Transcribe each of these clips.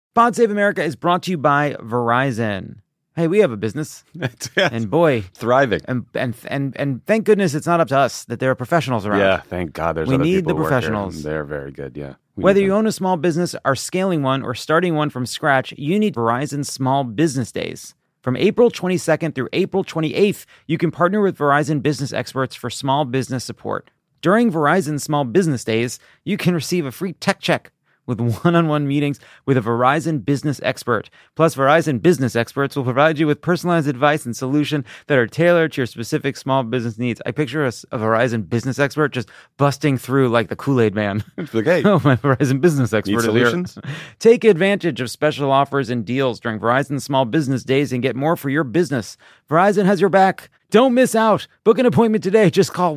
Pod Save America is brought to you by Verizon. Hey, we have a business, and boy, thriving. And thank goodness it's not up to us that there are professionals around. Yeah, thank God there's we other need people the who work here. professionals. They're very good, yeah. Whether you own a small business, are scaling one, or starting one from scratch, you need Verizon Small Business Days. From April 22nd through April 28th, you can partner with Verizon business experts for small business support. During Verizon Small Business Days, you can receive a free tech check with one-on-one meetings with a Verizon business expert. Plus, Verizon business experts will provide you with personalized advice and solutions that are tailored to your specific small business needs. I picture a Verizon business expert just busting through like the Kool-Aid man. Like, hey, oh, my Verizon business expert need solutions? Is here. Take advantage of special offers and deals during Verizon Small Business Days and get more for your business. Verizon has your back. Don't miss out. Book an appointment today. Just call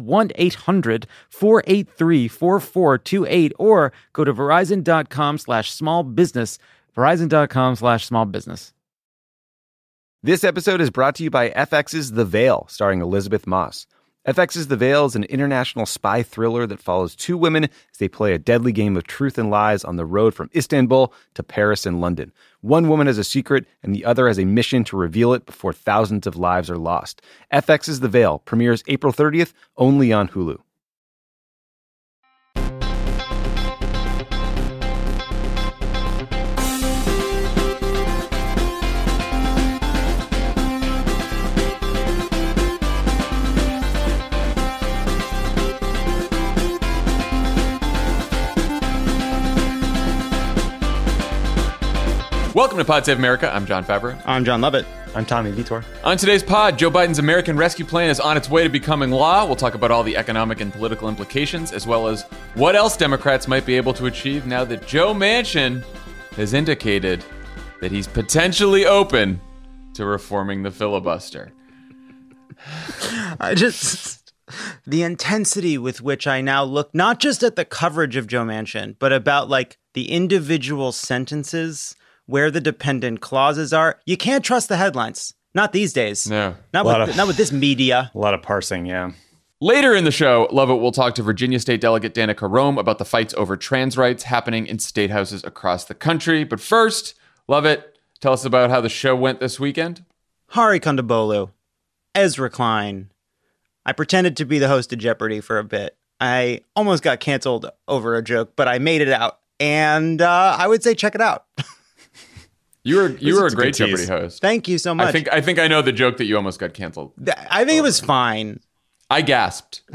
1-800-483-4428 or go to verizon.com/smallbusiness. Verizon.com/smallbusiness. This episode is brought to you by FX's The Veil, starring Elizabeth Moss. FX's The Veil is an international spy thriller that follows two women as they play a deadly game of truth and lies on the road from Istanbul to Paris and London. One woman has a secret, and the other has a mission to reveal it before thousands of lives are lost. FX's The Veil premieres April 30th, only on Hulu. Welcome to Pod Save America. I'm John Favreau. I'm John Lovett. I'm Tommy Vitor. On today's pod, Joe Biden's American Rescue Plan is on its way to becoming law. We'll talk about all the economic and political implications, as well as what else Democrats might be able to achieve now that Joe Manchin has indicated that he's potentially open to reforming the filibuster. The intensity with which I now look, not just at the coverage of Joe Manchin, but about like the individual sentences where the dependent clauses are. You can't trust the headlines. Not these days. No. Not with this media. A lot of parsing, yeah. Later in the show, Lovett will talk to Virginia State Delegate Danica Roem about the fights over trans rights happening in state houses across the country. But first, Lovett, tell us about how the show went this weekend. Hari Kondabolu, Ezra Klein. I pretended to be the host of Jeopardy for a bit. I almost got canceled over a joke, but I made it out. And I would say check it out. You were a great Jeopardy host. Thank you so much. I think I know the joke that you almost got canceled. I think it was fine. I gasped.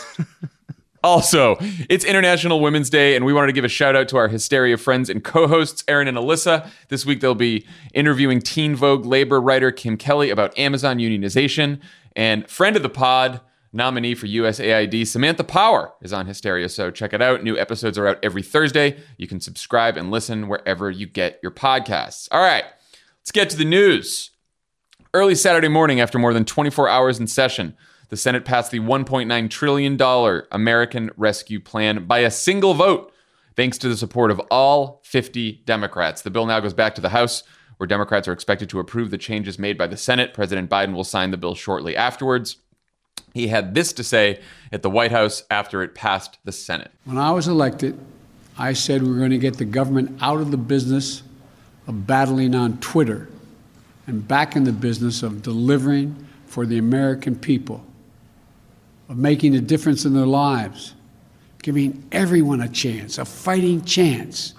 Also, it's International Women's Day, and we wanted to give a shout out to our Hysteria friends and co-hosts, Aaron and Alyssa. This week, they'll be interviewing Teen Vogue labor writer Kim Kelly about Amazon unionization. And friend of the pod, nominee for USAID, Samantha Power, is on Hysteria, so check it out. New episodes are out every Thursday. You can subscribe and listen wherever you get your podcasts. All right, let's get to the news. Early Saturday morning, after more than 24 hours in session, the Senate passed the $1.9 trillion American Rescue Plan by a single vote, thanks to the support of all 50 Democrats. The bill now goes back to the House, where Democrats are expected to approve the changes made by the Senate. President Biden will sign the bill shortly afterwards. He had this to say at the White House after it passed the Senate. When I was elected, I said we were going to get the government out of the business of battling on Twitter and back in the business of delivering for the American people, of making a difference in their lives, giving everyone a chance, a fighting chance,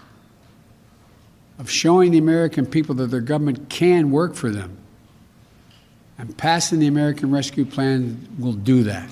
of showing the American people that their government can work for them. And passing the American Rescue Plan will do that.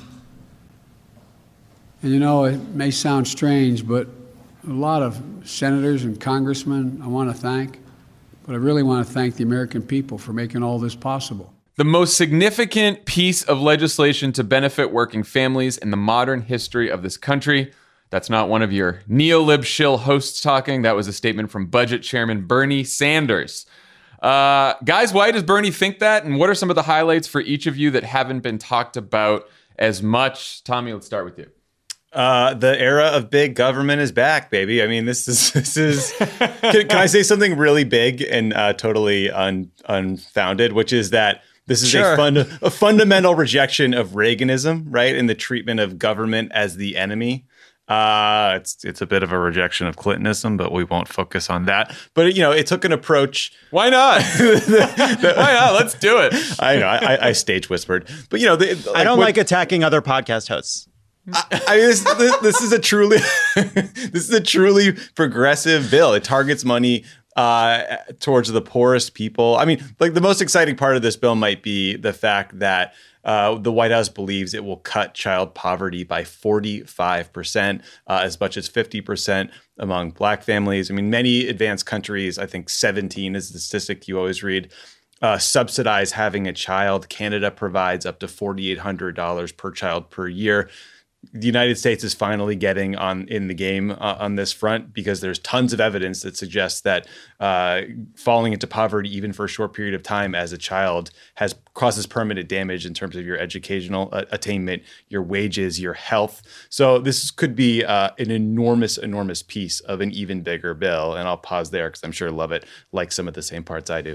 And you know, it may sound strange, but a lot of senators and congressmen I want to thank, but I really want to thank the American people for making all this possible. The most significant piece of legislation to benefit working families in the modern history of this country. That's not one of your neo-lib shill hosts talking. That was a statement from Budget Chairman Bernie Sanders. Guys, why does Bernie think that? And what are some of the highlights for each of you that haven't been talked about as much? Tommy, let's start with you. The era of big government is back, baby. I mean, this is. Can I say something really big and totally unfounded, which is that this is Sure. a fundamental rejection of Reaganism, right? And the treatment of government as the enemy. It's a bit of a rejection of Clintonism, but we won't focus on that. But it took an approach. Why not? Why not? Let's do it. I know. I stage whispered, but I don't like attacking other podcast hosts. This is a truly this is a truly progressive bill. It targets money towards the poorest people. I mean, like, the most exciting part of this bill might be the fact that the White House believes it will cut child poverty by 45%, as much as 50% among Black families. I mean, many advanced countries, I think 17 is the statistic you always read, subsidize having a child. Canada provides up to $4,800 per child per year. The United States is finally getting in the game on this front, because there's tons of evidence that suggests that falling into poverty, even for a short period of time as a child, causes permanent damage in terms of your educational attainment, your wages, your health. So this could be an enormous piece of an even bigger bill. And I'll pause there because I'm sure Lovett likes some of the same parts I do.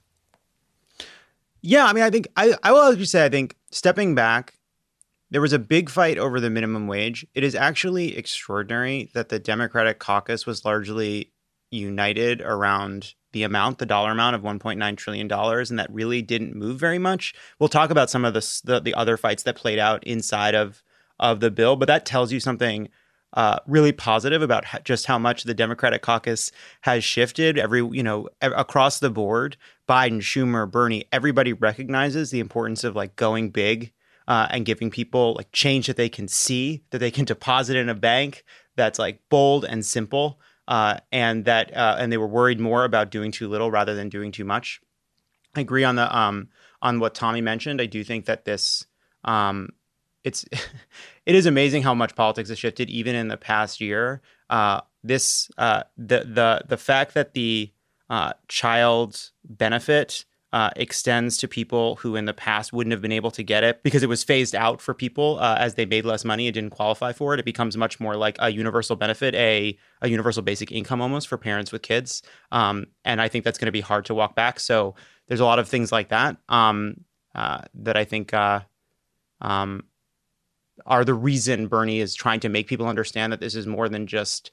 Yeah, I mean, I think I will actually say, I think, stepping back, there was a big fight over the minimum wage. It is actually extraordinary that the Democratic caucus was largely united around the dollar amount of $1.9 trillion, and that really didn't move very much. We'll talk about some of the other fights that played out inside of the bill, but that tells you something really positive about just how much the Democratic caucus has shifted. Across the board, Biden, Schumer, Bernie, everybody recognizes the importance of like going big. And giving people like change that they can see, that they can deposit in a bank, that's like bold and simple, and they were worried more about doing too little rather than doing too much. I agree on what Tommy mentioned. I do think that this it is amazing how much politics has shifted even in the past year. The fact that the child benefit extends to people who in the past wouldn't have been able to get it because it was phased out for people as they made less money and didn't qualify for it. It becomes much more like a universal benefit, a universal basic income almost for parents with kids. And I think that's going to be hard to walk back. So there's a lot of things like that that I think are the reason Bernie is trying to make people understand that this is more than just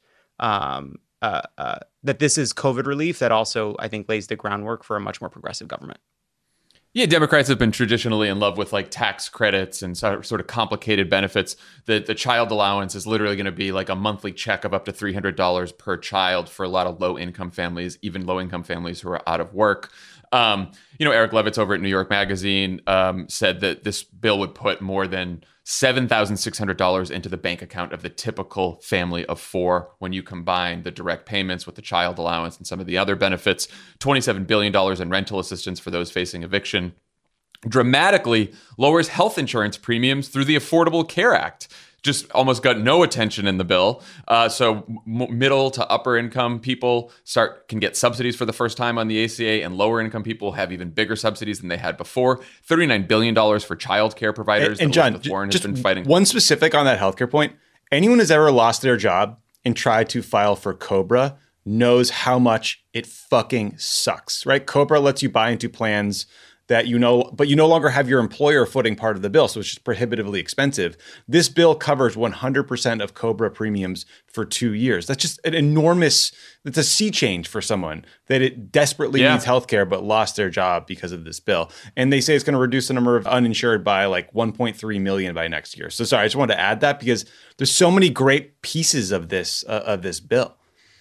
that this is COVID relief, that also, I think, lays the groundwork for a much more progressive government. Yeah, Democrats have been traditionally in love with like tax credits and sort of complicated benefits. The child allowance is literally going to be like a monthly check of up to $300 per child for a lot of low-income families, even low-income families who are out of work. Eric Levitz over at New York Magazine said that this bill would put more than $7,600 into the bank account of the typical family of four when you combine the direct payments with the child allowance and some of the other benefits. $27 billion in rental assistance for those facing eviction. Dramatically lowers health insurance premiums through the Affordable Care Act. Just almost got no attention in the bill. So middle to upper income people can get subsidies for the first time on the ACA, and lower income people have even bigger subsidies than they had before. $39 billion for childcare providers. And John, has been fighting. One specific on that healthcare point. Anyone who's ever lost their job and tried to file for COBRA knows how much it fucking sucks, right? COBRA lets you buy into plans that but you no longer have your employer footing part of the bill, so it's just prohibitively expensive. This bill covers 100% of COBRA premiums for 2 years. That's just it's a sea change for someone that it desperately needs healthcare but lost their job because of this bill. And they say it's going to reduce the number of uninsured by like 1.3 million by next year. So sorry, I just wanted to add that because there's so many great pieces of this bill.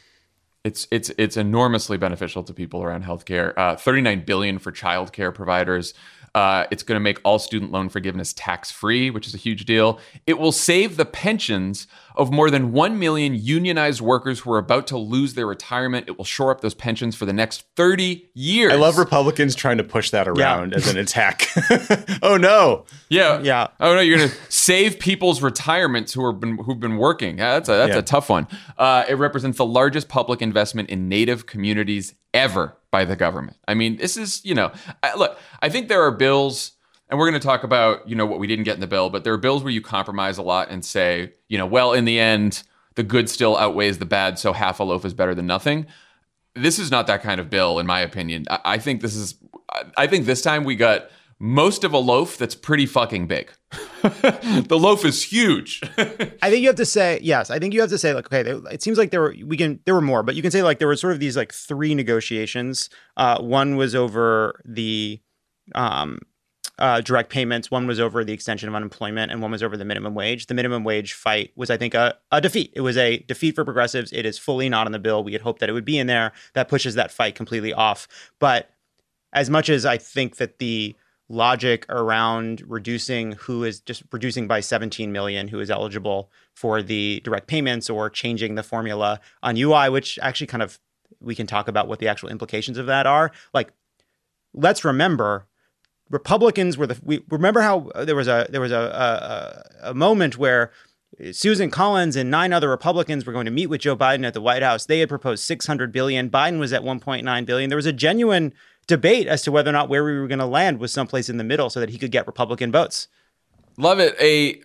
It's enormously beneficial to people around healthcare. $39 billion for childcare providers. It's going to make all student loan forgiveness tax-free, which is a huge deal. It will save the pensions of more than 1 million unionized workers who are about to lose their retirement. It will shore up those pensions for the next 30 years. I love Republicans trying to push that around as an attack. Oh, no. Yeah. Oh, no, you're going to save people's retirements who've been working. That's a tough one. It represents the largest public investment in Native communities ever by the government. I mean, this is, look, I think there are bills, and we're going to talk about, what we didn't get in the bill, but there are bills where you compromise a lot and say, well, in the end, the good still outweighs the bad, so half a loaf is better than nothing. This is not that kind of bill, in my opinion. I think this time we got most of a loaf that's pretty fucking big. The loaf is huge. I think you have to say, yes, I think you have to say, like, okay, it seems like there were more, but you can say, like, there were sort of these, like, three negotiations. One was over the direct payments, one was over the extension of unemployment, and one was over the minimum wage. The minimum wage fight was, I think, a defeat. It was a defeat for progressives. It is fully not on the bill. We had hoped that it would be in there. That pushes that fight completely off. But as much as I think that the logic around reducing by 17 million who is eligible for the direct payments, or changing the formula on UI, which actually kind of, we can talk about what the actual implications of that are. Like, let's remember, Republicans were remember how there was a moment where Susan Collins and 9 other Republicans were going to meet with Joe Biden at the White House. They had proposed $600 billion. Biden was at $1.9 billion. There was a genuine debate as to whether or not where we were going to land was someplace in the middle so that he could get Republican votes. Love it.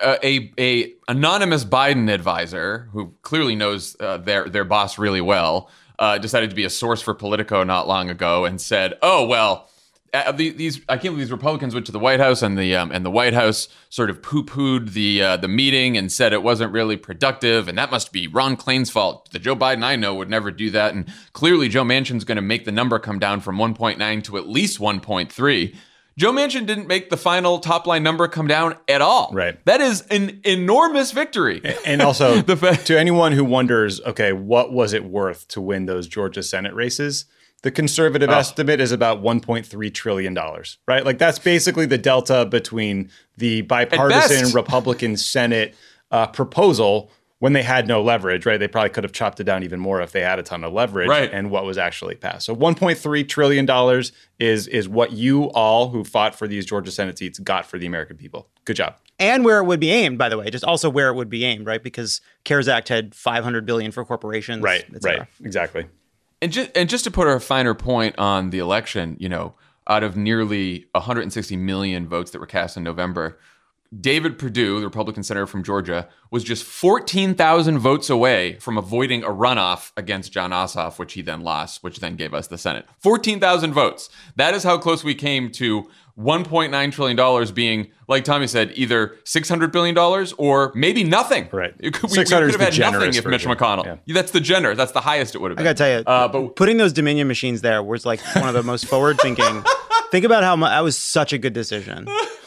A anonymous Biden advisor who clearly knows their boss really well decided to be a source for Politico not long ago and said, "Oh well, these I can't believe these Republicans went to the White House and the White House sort of poo-pooed the meeting and said it wasn't really productive, and that must be Ron Klain's fault. The Joe Biden I know would never do that, and clearly Joe Manchin's going to make the number come down from 1.9 to at least 1.3." Joe Manchin didn't make the final top line number come down at all. Right. That is an enormous victory. And also, to anyone who wonders, okay, what was it worth to win those Georgia Senate races? The conservative estimate is about $1.3 trillion, right? Like, that's basically the delta between the bipartisan Republican Senate proposal when they had no leverage, right? They probably could have chopped it down even more if they had a ton of leverage, right, and what was actually passed. So $1.3 trillion is what you all who fought for these Georgia Senate seats got for the American people. Good job. And where it would be aimed, by the way, just also where it would be aimed, right? Because CARES Act had $500 billion for corporations. Right, exactly. And just to put a finer point on the election, out of nearly 160 million votes that were cast in November, David Perdue, the Republican senator from Georgia, was just 14,000 votes away from avoiding a runoff against Jon Ossoff, which he then lost, which then gave us the Senate. 14,000 votes. That is how close we came to $1.9 trillion being, like Tommy said, either $600 billion or maybe nothing. Right. We could have had nothing if Mitch McConnell. Yeah. That's the highest it would have been. I got to tell you, but putting those Dominion machines there was like one of the most forward-thinking. Think about how that was such a good decision.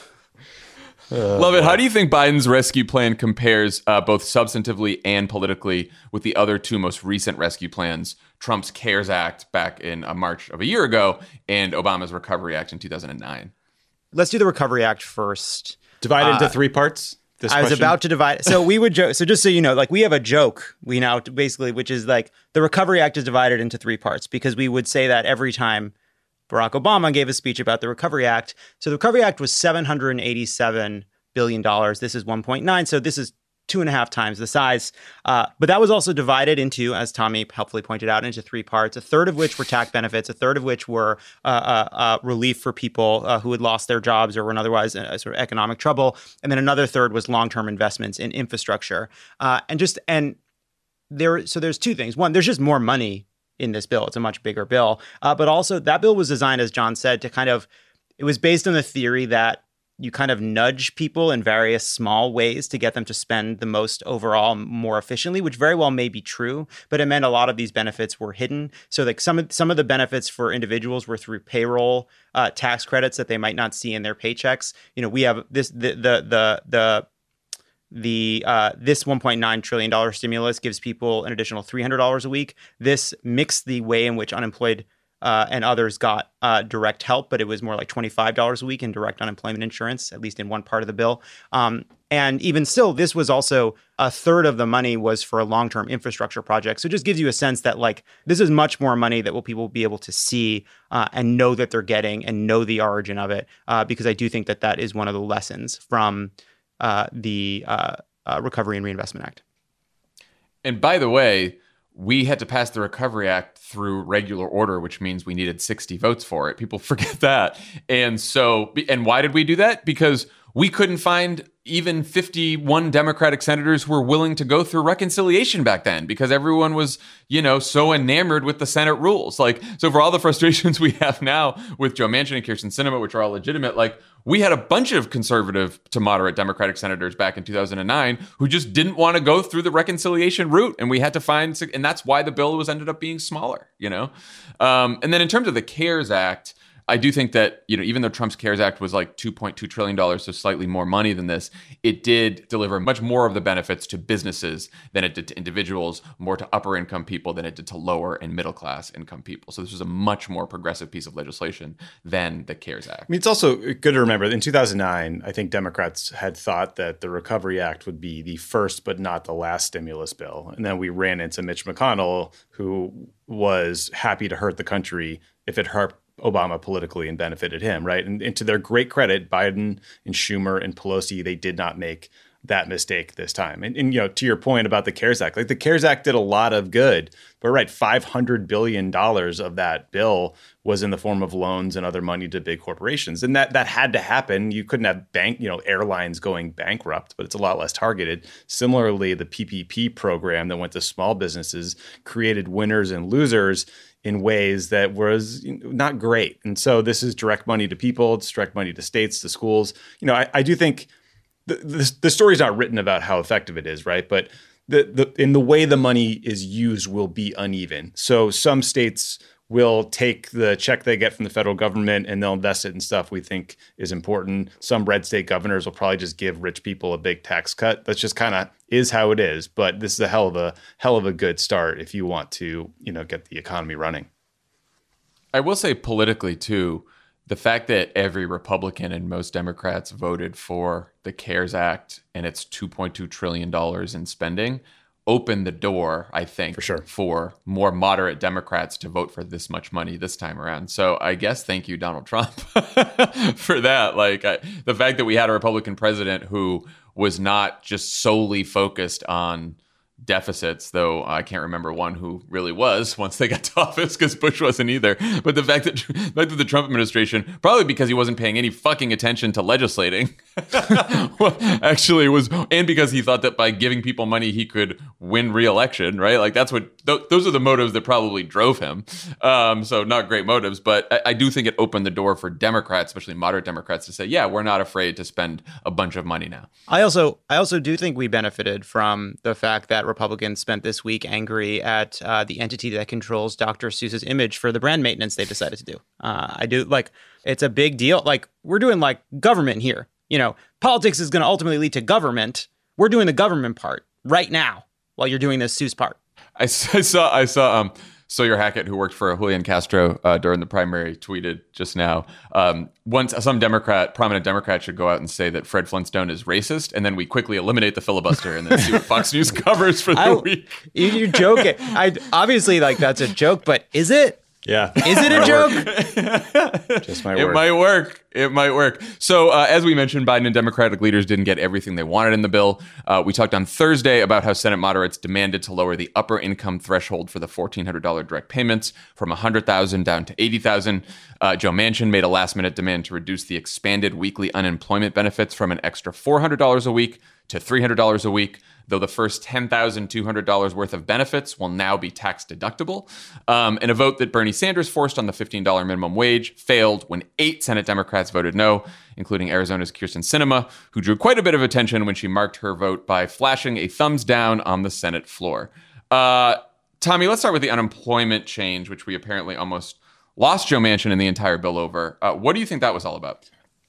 Love it. How do you think Biden's rescue plan compares both substantively and politically with the other two most recent rescue plans, Trump's CARES Act back in March of a year ago and Obama's Recovery Act in 2009? Let's do the Recovery Act first. Divide into 3 parts. Was about to divide. So we would joke. So just so you know, like, we have a joke we now basically, which is like the Recovery Act is divided into 3 parts, because we would say that every time Barack Obama gave a speech about the Recovery Act. So the Recovery Act was $787 billion. This is 1.9. So this is 2.5 times the size. But that was also divided into, as Tommy helpfully pointed out, into 3 parts, a third of which were tax benefits, a third of which were relief for people who had lost their jobs or were in otherwise sort of economic trouble. And then another third was long-term investments in infrastructure. So there's 2 things. One, there's just more money in this bill. It's a much bigger bill. But also that bill was designed, as John said, it was based on the theory that you kind of nudge people in various small ways to get them to spend the most overall more efficiently, which very well may be true, but it meant a lot of these benefits were hidden. So like some of the benefits for individuals were through payroll tax credits that they might not see in their paychecks. We have this this $1.9 trillion stimulus gives people an additional $300 a week. This mixed the way in which unemployed and others got direct help, but it was more like $25 a week in direct unemployment insurance, at least in one part of the bill. And even still, this was also a third of the money was for a long-term infrastructure project. So it just gives you a sense that like this is much more money that people will be able to see and know that they're getting and know the origin of it, because I do think that is one of the lessons from the Recovery and Reinvestment Act. And by the way, we had to pass the Recovery Act through regular order, which means we needed 60 votes for it. People forget that. And why did we do that? Because we couldn't find even 51 Democratic senators who were willing to go through reconciliation back then, because everyone was, so enamored with the Senate rules. So for all the frustrations we have now with Joe Manchin and Kyrsten Sinema, which are all legitimate, we had a bunch of conservative to moderate Democratic senators back in 2009 who just didn't want to go through the reconciliation route. And we had to find, and that's why the bill ended up being smaller, And then in terms of the CARES Act, I do think that, even though Trump's CARES Act was like $2.2 trillion, so slightly more money than this, it did deliver much more of the benefits to businesses than it did to individuals, more to upper income people than it did to lower and middle class income people. So this was a much more progressive piece of legislation than the CARES Act. I mean, it's also good to remember that in 2009, I think Democrats had thought that the Recovery Act would be the first but not the last stimulus bill. And then we ran into Mitch McConnell, who was happy to hurt the country if it hurt Obama politically and benefited him, right? And to their great credit, Biden and Schumer and Pelosi, they did not make that mistake this time. And to your point about the CARES Act, like the CARES Act did a lot of good, but right, $500 billion of that bill was in the form of loans and other money to big corporations. And that had to happen. You couldn't have airlines going bankrupt, but it's a lot less targeted. Similarly, the PPP program that went to small businesses created winners and losers in ways that was not great. And so this is direct money to people, it's direct money to states, to schools. I do think the story's not written about how effective it is, right? But in the way the money is used will be uneven. So some states will take the check they get from the federal government and they'll invest it in stuff we think is important. Some red state governors will probably just give rich people a big tax cut. That's just kind of is how it is. But this is a hell of a good start if you want to, get the economy running. I will say politically too, the fact that every Republican and most Democrats voted for the CARES Act and its $2.2 trillion in spending opened the door, I think, for more moderate Democrats to vote for this much money this time around. So I guess thank you, Donald Trump, for that. The fact that we had a Republican president who was not just solely focused on deficits, though I can't remember one who really was once they got to office, because Bush wasn't either. But the fact that the Trump administration, probably because he wasn't paying any fucking attention to legislating, actually was, and because he thought that by giving people money he could win re-election, right? Like that's what those are the motives that probably drove him. So not great motives, but I do think it opened the door for Democrats, especially moderate Democrats, to say, yeah, we're not afraid to spend a bunch of money now. I also do think we benefited from the fact that Republicans spent this week angry at the entity that controls Dr. Seuss's image for the brand maintenance they decided to do. I do it's a big deal. Like we're doing government here. Politics is going to ultimately lead to government. We're doing the government part right now while you're doing this Seuss part. I saw Sawyer Hackett, who worked for Julian Castro during the primary, tweeted just now, once some prominent Democrat should go out and say that Fred Flintstone is racist, and then we quickly eliminate the filibuster and then see what Fox News covers for the week. You're joking. Obviously, that's a joke, but is it? Yeah. Is it a joke? Just my word. It might work. So as we mentioned, Biden and Democratic leaders didn't get everything they wanted in the bill. We talked on Thursday about how Senate moderates demanded to lower the upper income threshold for the $1,400 direct payments from $100,000 down to $80,000. Joe Manchin made a last-minute demand to reduce the expanded weekly unemployment benefits from an extra $400 a week to $300 a week, though the first $10,200 worth of benefits will now be tax deductible. And a vote that Bernie Sanders forced on the $15 minimum wage failed when 8 Senate Democrats voted no, including Arizona's Kyrsten Sinema, who drew quite a bit of attention when she marked her vote by flashing a thumbs down on the Senate floor. Tommy, let's start with the unemployment change, which we apparently almost lost Joe Manchin and the entire bill over. What do you think that was all about?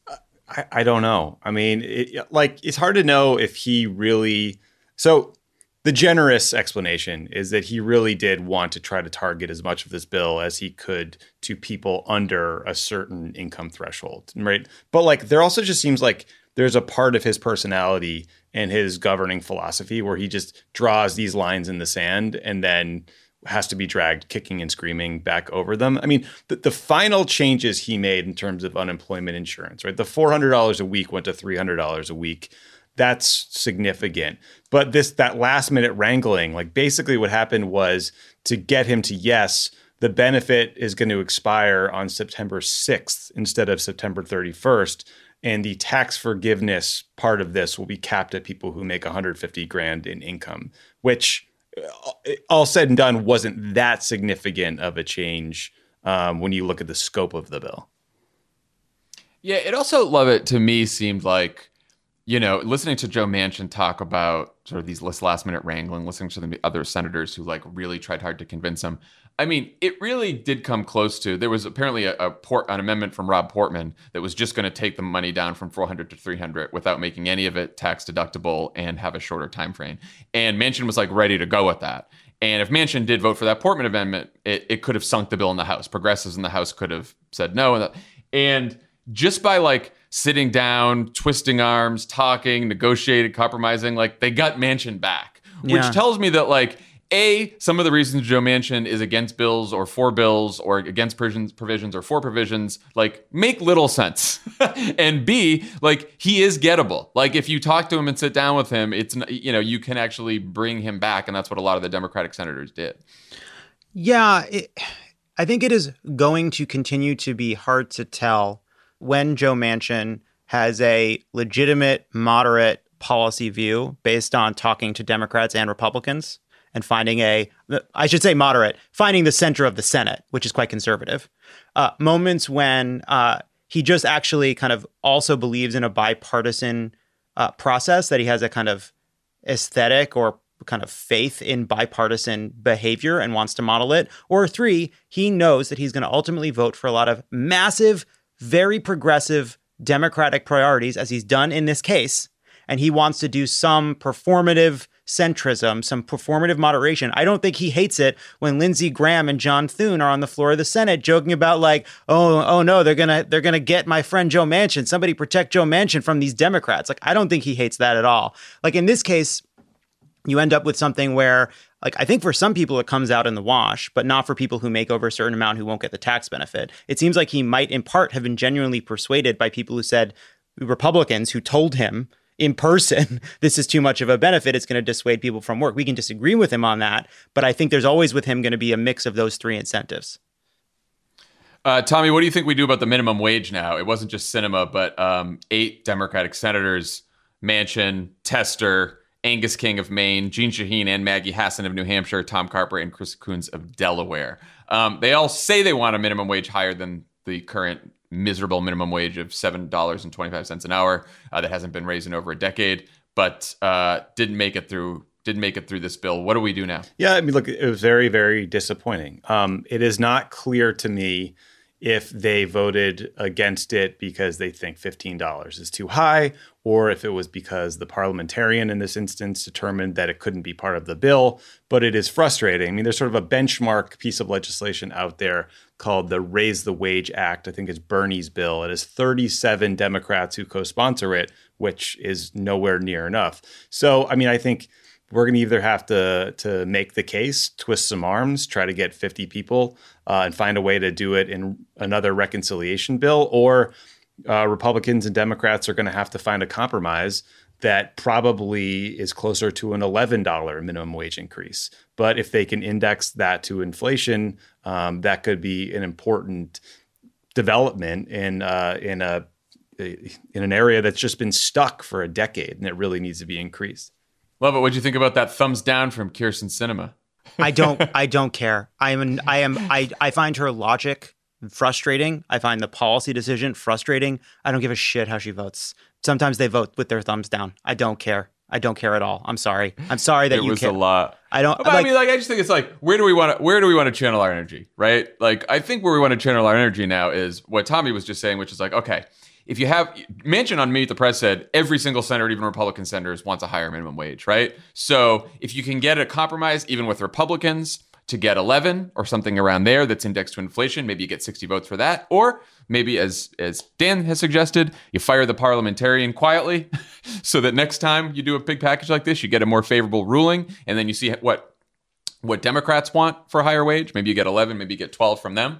I don't know. I mean, it's hard to know if he really... So the generous explanation is that he really did want to try to target as much of this bill as he could to people under a certain income threshold, right? But there also just seems like there's a part of his personality and his governing philosophy where he just draws these lines in the sand and then has to be dragged kicking and screaming back over them. I mean, the final changes he made in terms of unemployment insurance, right? The $400 a week went to $300 a week. That's significant. But that last minute wrangling, basically what happened was to get him to yes, the benefit is going to expire on September 6th instead of September 31st. And the tax forgiveness part of this will be capped at people who make $150,000 in income, which all said and done wasn't that significant of a change when you look at the scope of the bill. Yeah, it also, love it, to me seemed like, listening to Joe Manchin talk about sort of these last minute wrangling, listening to the other senators who like really tried hard to convince him. I mean, it really did come close to, there was apparently an amendment from Rob Portman that was just going to take the money down from 400 to 300 without making any of it tax deductible and have a shorter time frame. And Manchin was like ready to go with that. And if Manchin did vote for that Portman amendment, it could have sunk the bill in the House. Progressives in the House could have said no. And just by like sitting down, twisting arms, talking, negotiating, compromising, like they got Manchin back, which tells me that like, some of the reasons Joe Manchin is against bills or for bills or against provisions or for provisions, like make little sense. And B, like he is gettable. Like if you talk to him and sit down with him, it's, you can actually bring him back. And that's what a lot of the Democratic senators did. Yeah, I think it is going to continue to be hard to tell when Joe Manchin has a legitimate, moderate policy view based on talking to Democrats and Republicans and finding finding the center of the Senate, which is quite conservative. Moments when he just actually kind of also believes in a bipartisan process, that he has a kind of aesthetic or kind of faith in bipartisan behavior and wants to model it. Or 3, he knows that he's going to ultimately vote for a lot of massive, very progressive Democratic priorities, as he's done in this case. And he wants to do some performative centrism, some performative moderation. I don't think he hates it when Lindsey Graham and John Thune are on the floor of the Senate joking about like, oh no, they're gonna get my friend Joe Manchin. Somebody protect Joe Manchin from these Democrats. Like, I don't think he hates that at all. Like in this case, you end up with something where, like, I think for some people it comes out in the wash, but not for people who make over a certain amount who won't get the tax benefit. It seems like he might in part have been genuinely persuaded by people who said, Republicans who told him in person, this is too much of a benefit, it's going to dissuade people from work. We can disagree with him on that, but I think there's always with him going to be a mix of those 3 incentives. Tommy, what do you think we do about the minimum wage now? It wasn't just Sinema, but 8 Democratic senators, Manchin, Tester, Angus King of Maine, Jeanne Shaheen and Maggie Hassan of New Hampshire, Tom Carper and Chris Coons of Delaware. They all say they want a minimum wage higher than the current miserable minimum wage of $7.25 an hour that hasn't been raised in over a decade, but didn't make it through this bill. What do we do now? Yeah, I mean, look, it was very, very disappointing. It is not clear to me if they voted against it because they think $15 is too high, or if it was because the parliamentarian in this instance determined that it couldn't be part of the bill. But it is frustrating. I mean, there's sort of a benchmark piece of legislation out there called the Raise the Wage Act. I think it's Bernie's bill. It has 37 Democrats who co-sponsor it, which is nowhere near enough. So, I mean, I think we're going to either have to make the case, twist some arms, try to get 50 people and find a way to do it in another reconciliation bill, or Republicans and Democrats are going to have to find a compromise that probably is closer to an $11 minimum wage increase. But if they can index that to inflation, that could be an important development in an area that's just been stuck for a decade, and it really needs to be increased. Love it. What'd you think about that thumbs down from Kyrsten Sinema? I don't care. I find her logic frustrating. I find the policy decision frustrating. I don't give a shit how she votes. Sometimes they vote with their thumbs down. I don't care. I don't care at all. I'm sorry. I'm sorry that you care. It was a lot. I don't. But I mean, I just think it's like, where do we want to channel our energy, right? Like, I think where we want to channel our energy now is what Tommy was just saying, which is like, okay, if you have Manchin on Meet the Press said every single senator, even Republican senators, wants a higher minimum wage, right? So if you can get a compromise, even with Republicans, to get 11 or something around there that's indexed to inflation, maybe you get 60 votes for that. Or maybe, as Dan has suggested, you fire the parliamentarian quietly so that next time you do a big package like this, you get a more favorable ruling, and then you see what Democrats want for a higher wage. Maybe you get 11, maybe you get 12 from them.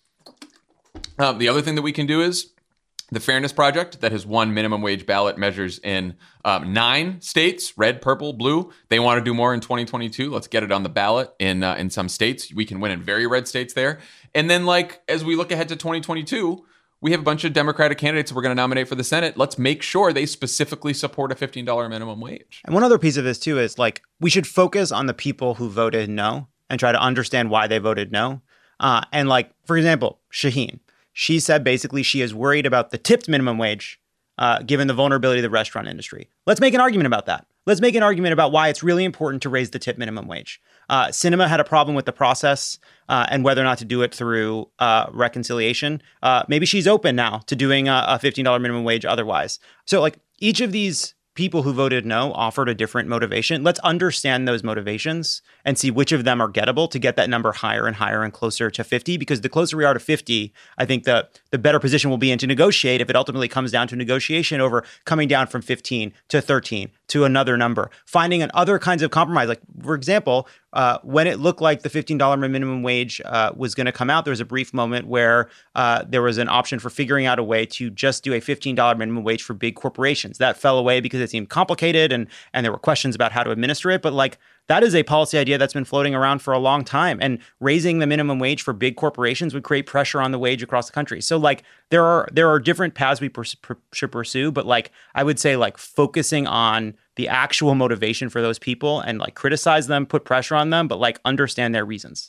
The other thing that we can do is the Fairness Project, that has won minimum wage ballot measures in 9 states, red, purple, blue. They want to do more in 2022. Let's get it on the ballot in some states. We can win in very red states there. And then, like, as we look ahead to 2022, we have a bunch of Democratic candidates we're going to nominate for the Senate. Let's make sure they specifically support a $15 minimum wage. And one other piece of this, too, is, like, we should focus on the people who voted no and try to understand why they voted no. And, like, for example, Shaheen. she said basically she is worried about the tipped minimum wage, given the vulnerability of the restaurant industry. Let's make an argument about that. Let's make an argument about why it's really important to raise the tip minimum wage. Sinema had a problem with the process and whether or not to do it through reconciliation. Maybe she's open now to doing a $15 minimum wage otherwise. So like each of these people who voted no offered a different motivation. Let's understand those motivations and see which of them are gettable to get that number higher and higher and closer to 50. Because the closer we are to 50, I think the better position we'll be in to negotiate if it ultimately comes down to negotiation over coming down from 15 to 13 to another number, finding other kinds of compromise. Like, for example, when it looked like the $15 minimum wage was going to come out, there was a brief moment where there was an option for figuring out a way to just do a $15 minimum wage for big corporations. That fell away because it seemed complicated and there were questions about how to administer it. But like, that is a policy idea that's been floating around for a long time. And raising the minimum wage for big corporations would create pressure on the wage across the country. So like, there are different paths we should pursue. But like, I would say like focusing on the actual motivation for those people and like criticize them, put pressure on them, but like understand their reasons.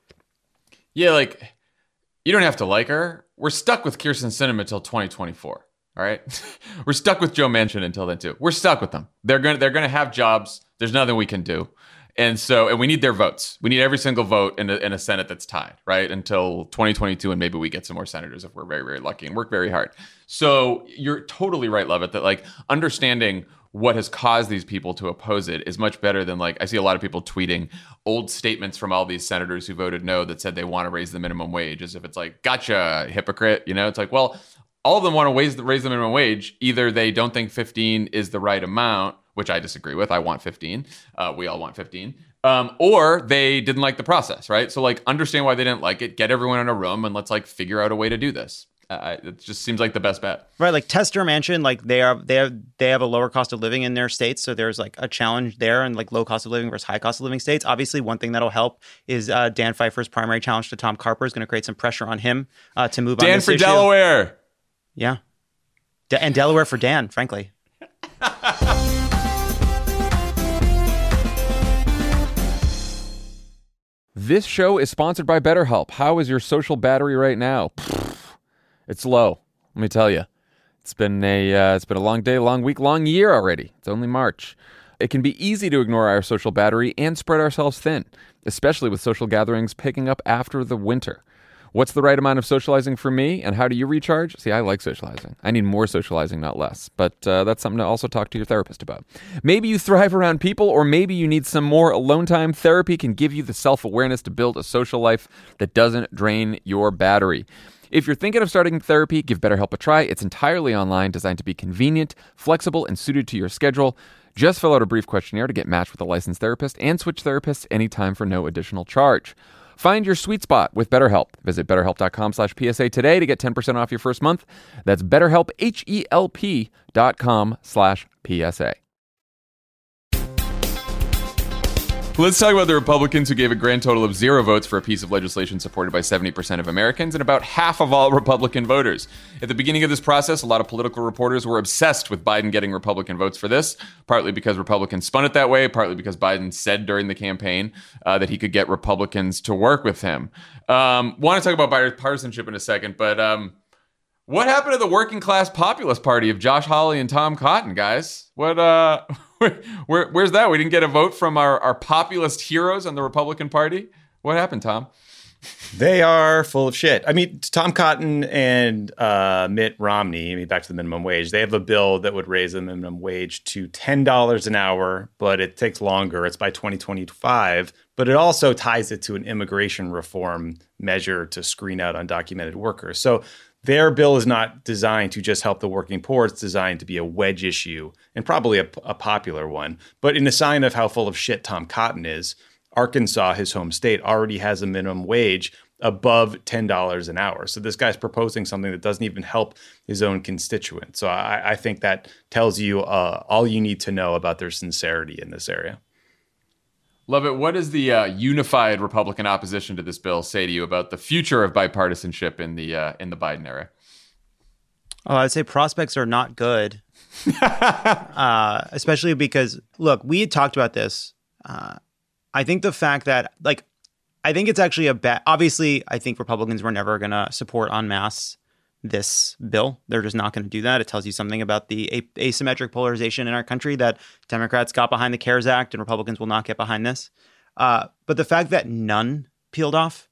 Yeah, like you don't have to like her. We're stuck with Kyrsten Sinema until 2024. All right, we're stuck with Joe Manchin until then too. We're stuck with them. They're gonna have jobs. There's nothing we can do, and we need their votes. We need every single vote in a Senate that's tied, right, until 2022, and maybe we get some more senators if we're very, very lucky and work very hard. So you're totally right, Lovett, that like understanding what has caused these people to oppose it is much better than like I see a lot of people tweeting old statements from all these senators who voted no that said they want to raise the minimum wage, as if it's like, gotcha, hypocrite. You know, it's like, well, all of them want to raise the minimum wage. Either they don't think 15 is the right amount, which I disagree with. I want 15. We all want 15. Or they didn't like the process, right? So like understand why they didn't like it, get everyone in a room, and let's like figure out a way to do this. It just seems like the best bet. Right, like Tester Manchin, like they have a lower cost of living in their states, so there's like a challenge there, and like low cost of living versus high cost of living states. Obviously, one thing that'll help is Dan Pfeiffer's primary challenge to Tom Carper is going to create some pressure on him to move on this issue. Dan for Delaware. Yeah, and Delaware for Dan, frankly. This show is sponsored by BetterHelp. How is your social battery right now? It's low. Let me tell you. It's been a long day, long week, long year already. It's only March. It can be easy to ignore our social battery and spread ourselves thin, especially with social gatherings picking up after the winter. What's the right amount of socializing for me, and how do you recharge? See, I like socializing. I need more socializing, not less. But that's something to also talk to your therapist about. Maybe you thrive around people, or maybe you need some more alone time. Therapy can give you the self-awareness to build a social life that doesn't drain your battery. If you're thinking of starting therapy, give BetterHelp a try. It's entirely online, designed to be convenient, flexible, and suited to your schedule. Just fill out a brief questionnaire to get matched with a licensed therapist and switch therapists anytime for no additional charge. Find your sweet spot with BetterHelp. Visit BetterHelp.com/PSA today to get 10% off your first month. That's BetterHelp, HELP.com/PSA. Let's talk about the Republicans who gave a grand total of 0 votes for a piece of legislation supported by 70% of Americans and about half of all Republican voters. At the beginning of this process, a lot of political reporters were obsessed with Biden getting Republican votes for this, partly because Republicans spun it that way, partly because Biden said during the campaign that he could get Republicans to work with him. Want to talk about bipartisanship in a second, but what happened to the working class populist party of Josh Hawley and Tom Cotton, guys? Where's that? We didn't get a vote from our populist heroes on the Republican Party? What happened, Tom? They are full of shit. I mean, Tom Cotton and Mitt Romney, back to the minimum wage, they have a bill that would raise the minimum wage to $10 an hour, but it takes longer. It's by 2025. But it also ties it to an immigration reform measure to screen out undocumented workers. So their bill is not designed to just help the working poor. It's designed to be a wedge issue and probably a popular one. But in a sign of how full of shit Tom Cotton is, Arkansas, his home state, already has a minimum wage above $10 an hour. So this guy's proposing something that doesn't even help his own constituents. So I think that tells you all you need to know about their sincerity in this area. Love it. What does the unified Republican opposition to this bill say to you about the future of bipartisanship in the Biden era? Oh, I'd say prospects are not good, especially because, look, we had talked about this. I think the fact that, like, I think it's actually obviously, I think Republicans were never going to support en masse this bill. They're just not going to do that. It tells you something about the asymmetric polarization in our country, that Democrats got behind the CARES Act and Republicans will not get behind this. But the fact that none peeled off,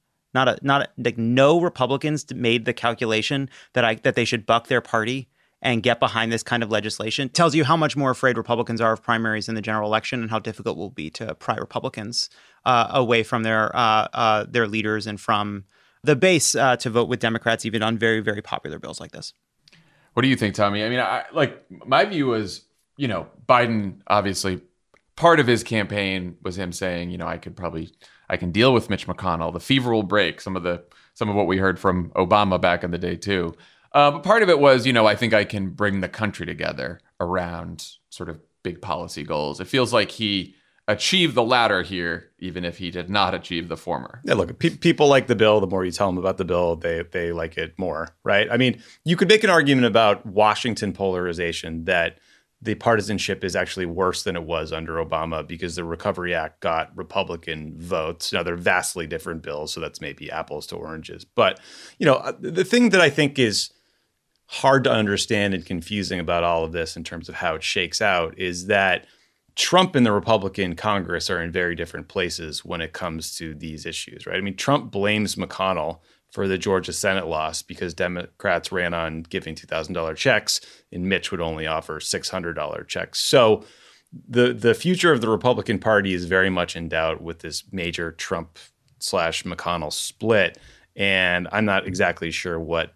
no Republicans made the calculation that they should buck their party and get behind this kind of legislation, tells you how much more afraid Republicans are of primaries in the general election and how difficult it will be to pry Republicans away from their leaders and from the base to vote with Democrats, even on very, very popular bills like this. What do you think, Tommy? I mean, my view was, Biden, obviously, part of his campaign was him saying, I can deal with Mitch McConnell. The fever will break. Some of what we heard from Obama back in the day, too. But part of it was, I think I can bring the country together around sort of big policy goals. It feels like he achieved the latter here, even if he did not achieve the former. Yeah, look, people like the bill. The more you tell them about the bill, they like it more, right? I mean, you could make an argument about Washington polarization that the partisanship is actually worse than it was under Obama because the Recovery Act got Republican votes. Now, they're vastly different bills, so that's maybe apples to oranges. But, the thing that I think is hard to understand and confusing about all of this in terms of how it shakes out is that Trump and the Republican Congress are in very different places when it comes to these issues, right? I mean, Trump blames McConnell for the Georgia Senate loss because Democrats ran on giving $2,000 checks and Mitch would only offer $600 checks. So the future of the Republican Party is very much in doubt with this major Trump/McConnell split. And I'm not exactly sure what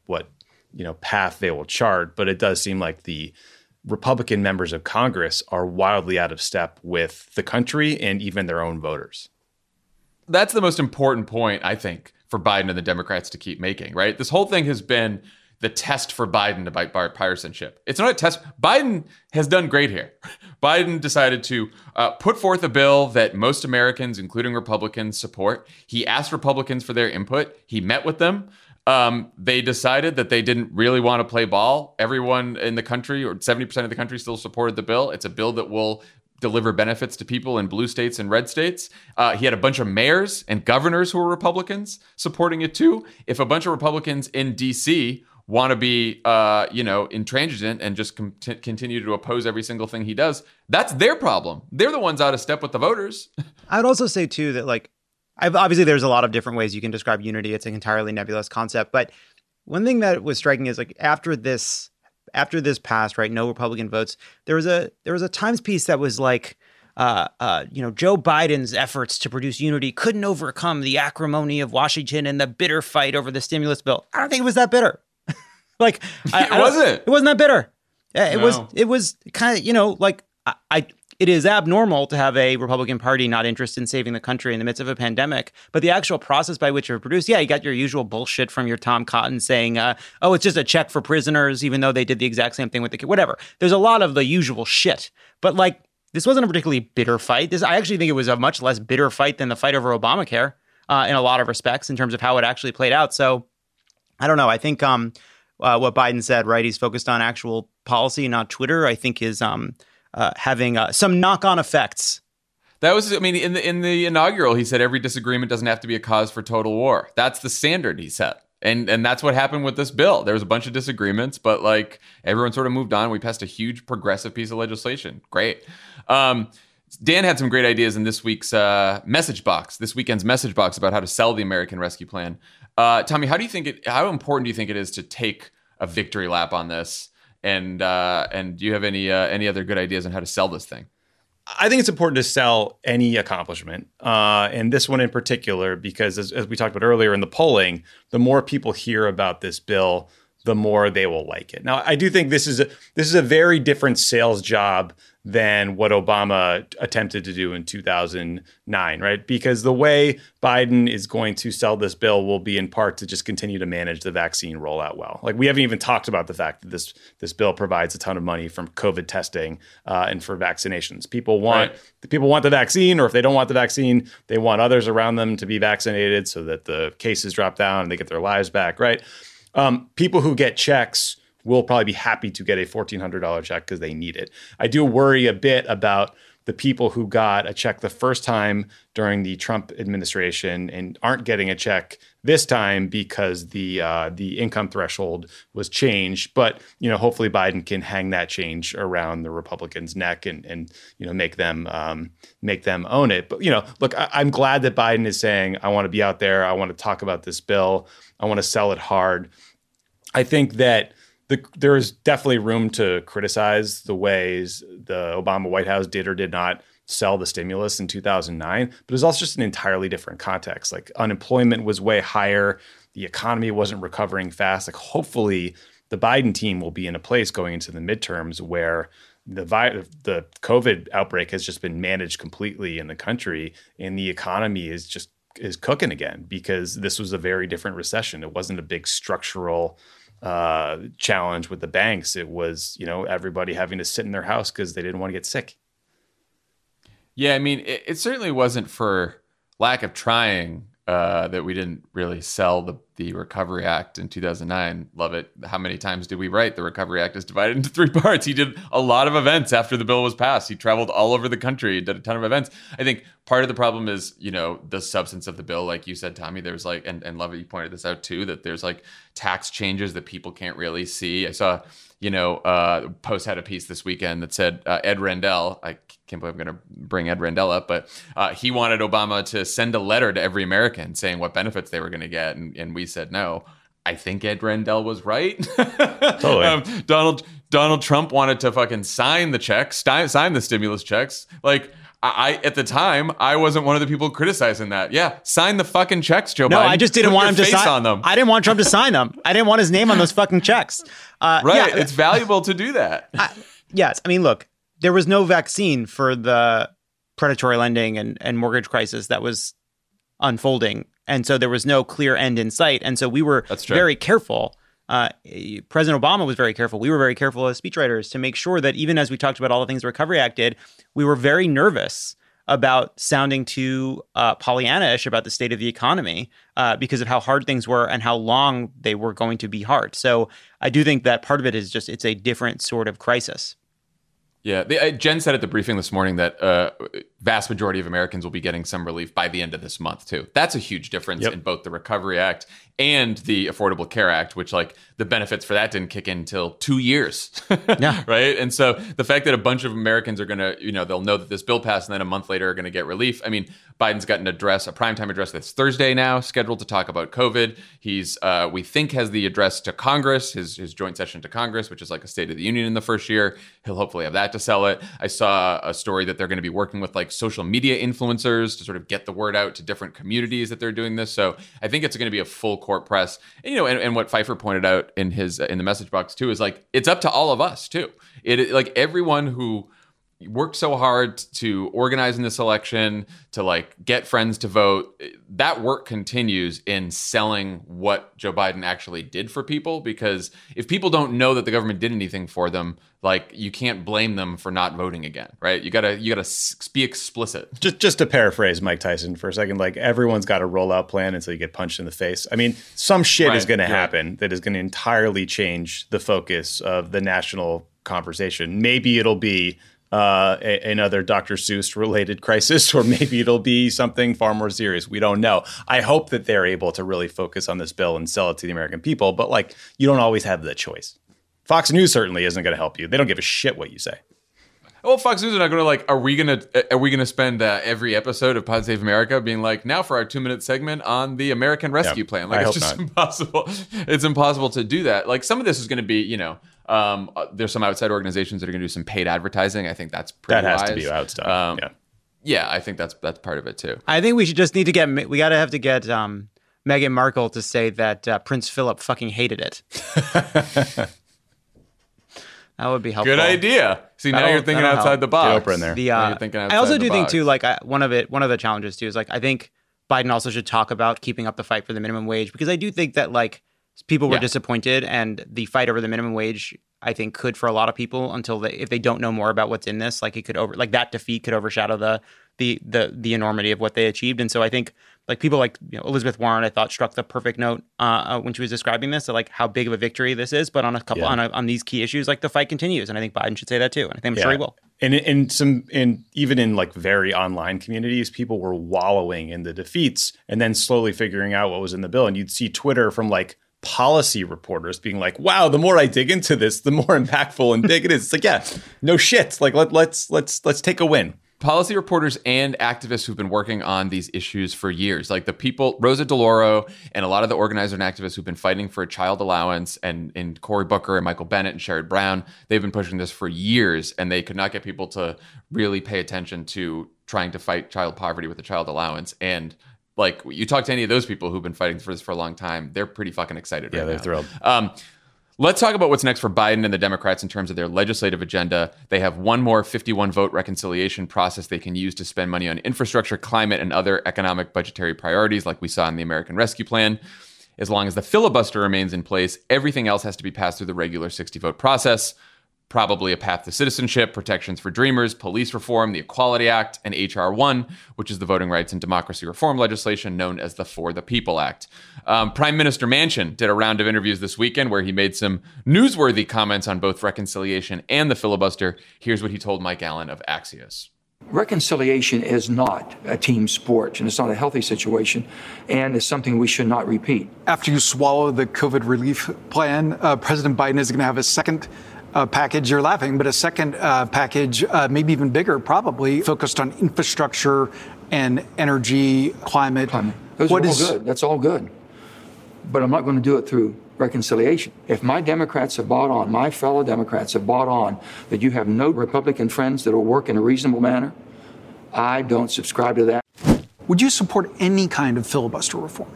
path they will chart, but it does seem like the Republican members of Congress are wildly out of step with the country and even their own voters. That's the most important point, I think, for Biden and the Democrats to keep making, right? This whole thing has been the test for Biden to fight partisanship. It's not a test. Biden has done great here. Biden decided to put forth a bill that most Americans, including Republicans, support. He asked Republicans for their input. He met with them. They decided that they didn't really want to play ball. Everyone in the country, or 70% of the country, still supported the bill. It's a bill that will deliver benefits to people in blue states and red states. He had a bunch of mayors and governors who were Republicans supporting it too. If a bunch of Republicans in D.C. want to be, intransigent and just continue to oppose every single thing he does, that's their problem. They're the ones out of step with the voters. I'd also say too that obviously there's a lot of different ways you can describe unity. It's an entirely nebulous concept. But one thing that was striking is after this passed, right, no Republican votes, there was a Times piece that was like, Joe Biden's efforts to produce unity couldn't overcome the acrimony of Washington and the bitter fight over the stimulus bill. I don't think it was that bitter. It wasn't that bitter. It was kind of, it is abnormal to have a Republican Party not interested in saving the country in the midst of a pandemic. But the actual process by which it was produced, you got your usual bullshit from your Tom Cotton saying, it's just a check for prisoners, even though they did the exact same thing with the kid. Whatever. There's a lot of the usual shit. But this wasn't a particularly bitter fight. I actually think it was a much less bitter fight than the fight over Obamacare in a lot of respects in terms of how it actually played out. So I don't know. I think what Biden said, right, he's focused on actual policy, not Twitter, I think is having some knock-on effects. That was, in the inaugural, he said every disagreement doesn't have to be a cause for total war. That's the standard he set. And that's what happened with this bill. There was a bunch of disagreements, but everyone sort of moved on. We passed a huge progressive piece of legislation. Great. Dan had some great ideas in this week's message box, this weekend's message box about how to sell the American Rescue Plan. Tommy, how important do you think it is to take a victory lap on this? And do you have any other good ideas on how to sell this thing? I think it's important to sell any accomplishment, and this one in particular, because as we talked about earlier in the polling, the more people hear about this bill, the more they will like it. Now, I do think this is a very different sales job than what Obama attempted to do in 2009, right? Because the way Biden is going to sell this bill will be in part to just continue to manage the vaccine rollout well. We haven't even talked about the fact that this bill provides a ton of money from COVID testing and for vaccinations. People want the vaccine, or if they don't want the vaccine, they want others around them to be vaccinated so that the cases drop down and they get their lives back, right? People who get checks will probably be happy to get a $1,400 check because they need it. I do worry a bit about the people who got a check the first time during the Trump administration and aren't getting a check this time because the income threshold was changed. But hopefully Biden can hang that change around the Republicans' neck and make them own it. But look, I'm glad that Biden is saying, I want to be out there. I want to talk about this bill. I want to sell it hard. I think that there is definitely room to criticize the ways the Obama White House did or did not sell the stimulus in 2009, but it's also just an entirely different context. Like, unemployment was way higher. The economy wasn't recovering fast. Like, hopefully the Biden team will be in a place going into the midterms where the COVID outbreak has just been managed completely in the country and the economy is cooking again, because this was a very different recession. It wasn't a big structural challenge with the banks. It was, everybody having to sit in their house because they didn't want to get sick. Yeah, I mean, it certainly wasn't for lack of trying that we didn't really sell the Recovery Act in 2009. Love it. How many times did we write the Recovery Act is divided into 3 parts? He did a lot of events after the bill was passed. He traveled all over the country, did a ton of events. I think part of the problem is, the substance of the bill. Like you said, Tommy, there's like, and Love it, you pointed this out too, that there's like tax changes that people can't really see. I saw, Post had a piece this weekend that said Ed Rendell, I can't believe I'm going to bring Ed Rendell up, but he wanted Obama to send a letter to every American saying what benefits they were going to get. And we said no. I think Ed Rendell was right. Totally. Donald Trump wanted to fucking sign the checks, sign the stimulus checks. Like, I at the time, I wasn't one of the people criticizing that. Yeah, sign the fucking checks, Joe Biden. No, I just didn't want him to sign on them. I didn't want Trump to sign them. I didn't want his name on those fucking checks. Right, yeah, it's valuable to do that. Yes, I mean, look, there was no vaccine for the predatory lending and mortgage crisis that was unfolding. And so there was no clear end in sight. And so we were very careful. President Obama was very careful. We were very careful as speechwriters to make sure that even as we talked about all the things the Recovery Act did, we were very nervous about sounding too Pollyanna-ish about the state of the economy because of how hard things were and how long they were going to be hard. So I do think that part of it is just it's a different sort of crisis. Yeah, Jen said at the briefing this morning that vast majority of Americans will be getting some relief by the end of this month, too. That's a huge difference in both the Recovery Act and the Affordable Care Act, which, like, the benefits for that didn't kick in until 2 years. Yeah. Right? And so the fact that a bunch of Americans are going to, they'll know that this bill passed and then a month later are going to get relief. I mean, Biden's got a primetime address that's Thursday now, scheduled to talk about COVID. He's, we think, has the address to Congress, his joint session to Congress, which is like a State of the Union in the first year. He'll hopefully have that to sell it. I saw a story that they're going to be working with like social media influencers to sort of get the word out to different communities that they're doing this. So I think it's going to be a full court press. And, and what Pfeiffer pointed out in the message box too is like it's up to all of us too. It like everyone who worked so hard to organize in this election, to like get friends to vote, that work continues in selling what Joe Biden actually did for people. Because if people don't know that the government did anything for them, like you can't blame them for not voting again, right? You gotta be explicit. Just to paraphrase Mike Tyson for a second, like everyone's got a rollout plan until you get punched in the face. I mean, some shit is going to happen that is going to entirely change the focus of the national conversation. Maybe it'll be another Dr. Seuss related crisis, or maybe it'll be something far more serious. We don't know. I hope that they're able to really focus on this bill and sell it to the American people, but like you don't always have the choice. Fox News certainly isn't going to help you. They don't give a shit what you say. Well, Fox News are not going to like. Are we going to spend every episode of Pod Save America being like, now for our 2-minute segment on the American Rescue Plan? Like, it's just impossible. It's impossible to do that. Like, some of this is going to be, there's some outside organizations that are going to do some paid advertising. I think that's pretty that has wise. To be out stuff. Yeah, I think that's part of it too. I think we should just need to get Meghan Markle to say that Prince Philip fucking hated it. That would be helpful. Good idea. See, now you're thinking outside the box. Get Oprah in there. You're thinking outside I also the do think box. too, like one of the challenges too is like I think Biden also should talk about keeping up the fight for the minimum wage, because I do think that like people were disappointed, and the fight over the minimum wage I think could for a lot of people until if they don't know more about what's in this, like it could that defeat could overshadow the enormity of what they achieved. And so I think like people like Elizabeth Warren, I thought struck the perfect note when she was describing this, so like how big of a victory this is. But on a couple on these key issues, like the fight continues, and I think Biden should say that too. And I think I'm sure he will. And even in like very online communities, people were wallowing in the defeats and then slowly figuring out what was in the bill. And you'd see Twitter from like policy reporters being like, "Wow, the more I dig into this, the more impactful and big it is." It's like, yeah, no shit. Like let's take a win. Policy reporters and activists who've been working on these issues for years, like the people, Rosa DeLauro and a lot of the organizers and activists who've been fighting for a child allowance, and Cory Booker and Michael Bennett and Sherrod Brown, they've been pushing this for years, and they could not get people to really pay attention to trying to fight child poverty with a child allowance. And like you talk to any of those people who've been fighting for this for a long time, they're pretty fucking excited right now. Yeah, they're thrilled. Let's talk about what's next for Biden and the Democrats in terms of their legislative agenda. They have one more 51-vote reconciliation process they can use to spend money on infrastructure, climate, and other economic budgetary priorities like we saw in the American Rescue Plan. As long as the filibuster remains in place, everything else has to be passed through the regular 60-vote process. Probably a path to citizenship, protections for dreamers, police reform, the Equality Act, and H.R. 1, which is the voting rights and democracy reform legislation known as the For the People Act. Prime Minister Manchin did a round of interviews this weekend where he made some newsworthy comments on both reconciliation and the filibuster. Here's what he told Mike Allen of Axios. Reconciliation is not a team sport, and it's not a healthy situation, and it's something we should not repeat. After you swallow the COVID relief plan, President Biden is going to have a second package. You're laughing, but a second package, maybe even bigger, probably focused on infrastructure and energy, climate. Those are all good. That's all good. But I'm not going to do it through reconciliation. If my Democrats have bought on, my fellow Democrats have bought on that you have no Republican friends that will work in a reasonable manner, I don't subscribe to that. Would you support any kind of filibuster reform?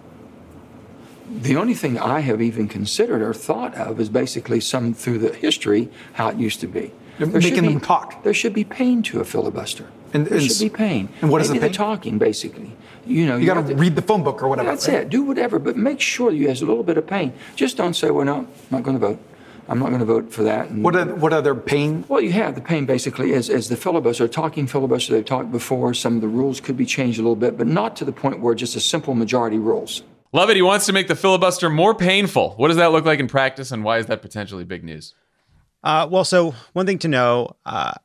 The only thing I have even considered or thought of is basically some through the history, how it used to be. Making them talk. There should be pain to a filibuster. There should be pain. And what is the pain? The talking, basically. You got to read the phone book or whatever. That's it. Do whatever, but make sure you have a little bit of pain. Just don't say, well, no, I'm not going to vote. I'm not going to vote for that. And, what other pain? Well, you have the pain basically as the filibuster, talking filibuster. They've talked before. Some of the rules could be changed a little bit, but not to the point where just a simple majority rules. Love it. He wants to make the filibuster more painful. What does that look like in practice, and why is that potentially big news? Well, so one thing to know that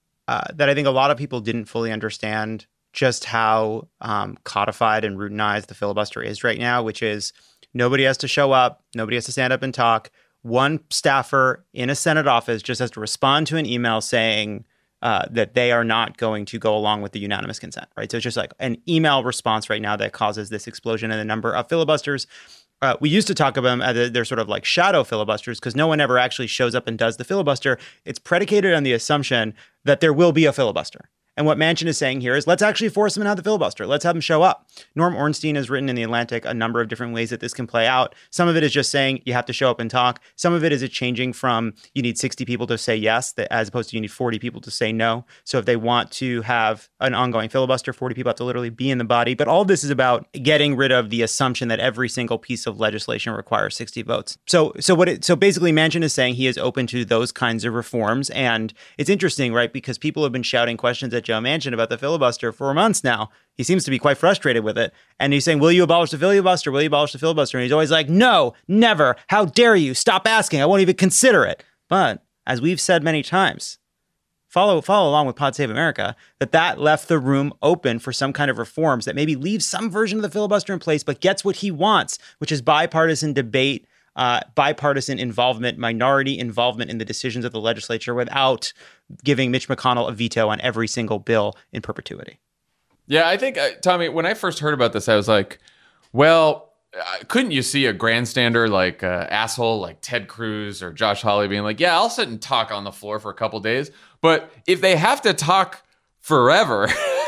I think a lot of people didn't fully understand just how codified and routinized the filibuster is right now, which is nobody has to show up, nobody has to stand up and talk. One staffer in a Senate office just has to respond to an email saying that they are not going to go along with the unanimous consent, right? So it's just like an email response right now that causes this explosion in the number of filibusters. We used to talk about them as they're sort of like shadow filibusters because no one ever actually shows up and does the filibuster. It's predicated on the assumption that there will be a filibuster. And what Manchin is saying here is let's actually force them to have the filibuster. Let's have them show up. Norm Ornstein has written in The Atlantic a number of different ways that this can play out. Some of it is just saying you have to show up and talk. Some of it is changing from you need 60 people to say yes, as opposed to you need 40 people to say no. So if they want to have an ongoing filibuster, 40 people have to literally be in the body. But all this is about getting rid of the assumption that every single piece of legislation requires 60 votes. So basically Manchin is saying he is open to those kinds of reforms. And it's interesting, right? Because people have been shouting questions at Joe Manchin about the filibuster for months now. He seems to be quite frustrated with it. And he's saying, will you abolish the filibuster? Will you abolish the filibuster? And he's always like, no, never. How dare you? Stop asking. I won't even consider it. But as we've said many times, follow along with Pod Save America, that left the room open for some kind of reforms that maybe leaves some version of the filibuster in place, but gets what he wants, which is bipartisan debate, bipartisan involvement, minority involvement in the decisions of the legislature without giving Mitch McConnell a veto on every single bill in perpetuity. Yeah, I think, Tommy, when I first heard about this, I was like, well, couldn't you see a grandstander like asshole like Ted Cruz or Josh Hawley being like, yeah, I'll sit and talk on the floor for a couple days. But if they have to talk forever,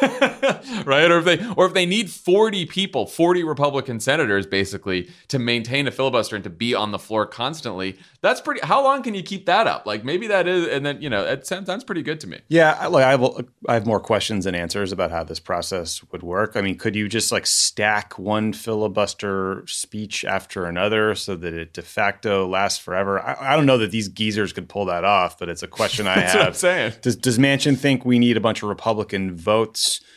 right? Or if they need 40 people, 40 Republican senators basically to maintain a filibuster and to be on the floor constantly, that's pretty. How long can you keep that up? Like maybe that is, and then it sounds pretty good to me. Yeah, like I have more questions than answers about how this process would work. I mean, could you just like stack one filibuster speech after another so that it de facto lasts forever? I don't know that these geezers could pull that off, but it's a question I have. That's what I'm saying. Does Manchin think we need a bunch of Republican votes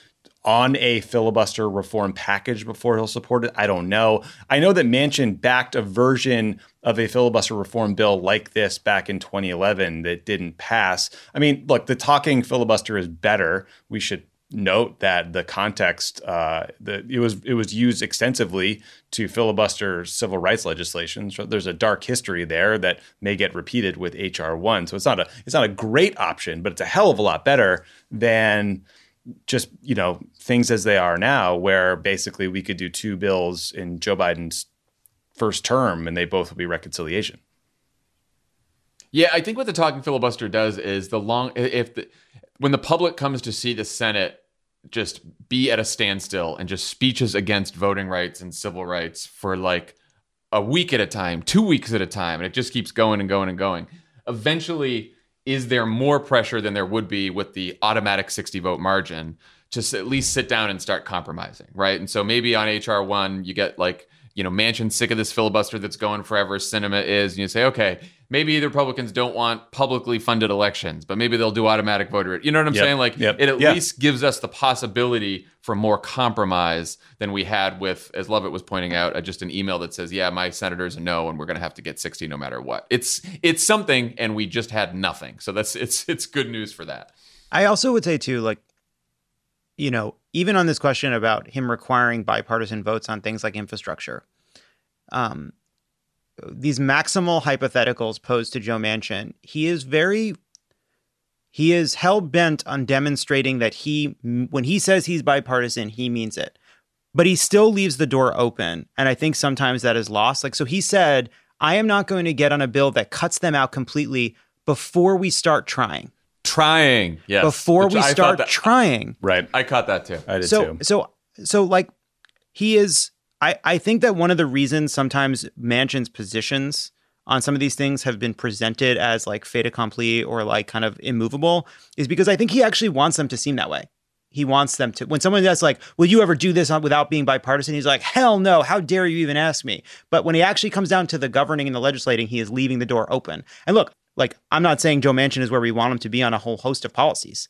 on a filibuster reform package before he'll support it. I don't know. I know that Manchin backed a version of a filibuster reform bill like this back in 2011 that didn't pass. I mean, look, the talking filibuster is better. We should note that the context, it was used extensively to filibuster civil rights legislation. So there's a dark history there that may get repeated with H.R. 1. So it's not a great option, but it's a hell of a lot better than just, things as they are now, where basically we could do two bills in Joe Biden's first term and they both would be reconciliation. Yeah, I think what the talking filibuster does is when the public comes to see the Senate just be at a standstill and just speeches against voting rights and civil rights for like a week at a time, 2 weeks at a time, and it just keeps going and going and going. Eventually, is there more pressure than there would be with the automatic 60 vote margin to at least sit down and start compromising, right? And so maybe on H.R. 1, you get like, Manchin's sick of this filibuster that's going forever, Sinema is, and you say, okay, maybe the Republicans don't want publicly funded elections, but maybe they'll do automatic voter. You know what I'm saying? Like, it at least gives us the possibility for more compromise than we had with, as Lovett was pointing out, just an email that says, yeah, my senator's a no, and we're going to have to get 60 no matter what. It's something, and we just had nothing. So it's good news for that. I also would say, too, like, even on this question about him requiring bipartisan votes on things like infrastructure, these maximal hypotheticals posed to Joe Manchin, he is hell-bent on demonstrating that when he says he's bipartisan, he means it. But he still leaves the door open. And I think sometimes that is lost. Like, so he said, I am not going to get on a bill that cuts them out completely before we start trying. Yes. Before we start trying. Right. I caught that too. I did too. So like he is, I think that one of the reasons sometimes Manchin's positions on some of these things have been presented as like fait accompli or like kind of immovable is because I think he actually wants them to seem that way. He wants them to, when someone that's like, will you ever do this without being bipartisan? He's like, hell no. How dare you even ask me? But when he actually comes down to the governing and the legislating, he is leaving the door open. And look, like, I'm not saying Joe Manchin is where we want him to be on a whole host of policies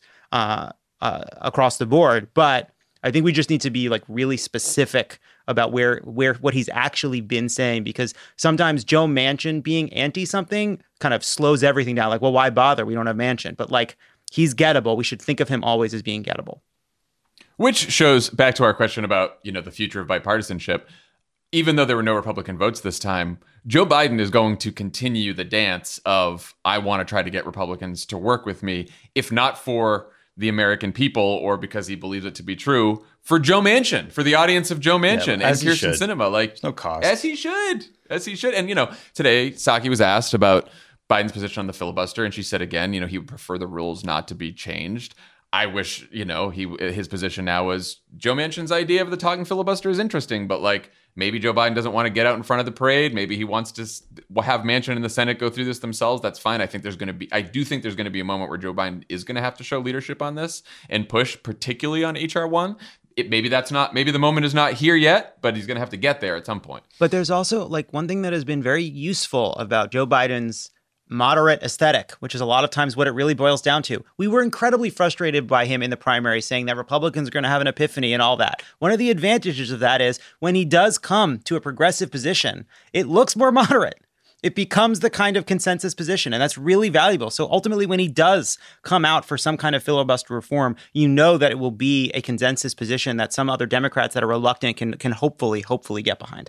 across the board, but I think we just need to be like really specific about where what he's actually been saying, because sometimes Joe Manchin being anti something kind of slows everything down. Like, well, why bother? We don't have Manchin, but like he's gettable. We should think of him always as being gettable. Which shows back to our question about, the future of bipartisanship. Even though there were no Republican votes this time, Joe Biden is going to continue the dance of, I want to try to get Republicans to work with me, if not for the American people or because he believes it to be true, for Joe Manchin, for the audience of Joe Manchin and Kyrsten Sinema. Like, there's no cost. As he should. And, today Psaki was asked about Biden's position on the filibuster, and she said again, he would prefer the rules not to be changed. I wish, his position now was Joe Manchin's idea of the talking filibuster is interesting, but like maybe Joe Biden doesn't want to get out in front of the parade. Maybe he wants to have Manchin and the Senate go through this themselves. That's fine. I do think there's going to be a moment where Joe Biden is going to have to show leadership on this and push, particularly on H.R. 1. Maybe the moment is not here yet, but he's going to have to get there at some point. But there's also like one thing that has been very useful about Joe Biden's moderate aesthetic, which is a lot of times what it really boils down to. We were incredibly frustrated by him in the primary saying that Republicans are going to have an epiphany and all that. One of the advantages of that is when he does come to a progressive position, it looks more moderate. It becomes the kind of consensus position, and that's really valuable. So ultimately, when he does come out for some kind of filibuster reform, you know that it will be a consensus position that some other Democrats that are reluctant can hopefully get behind.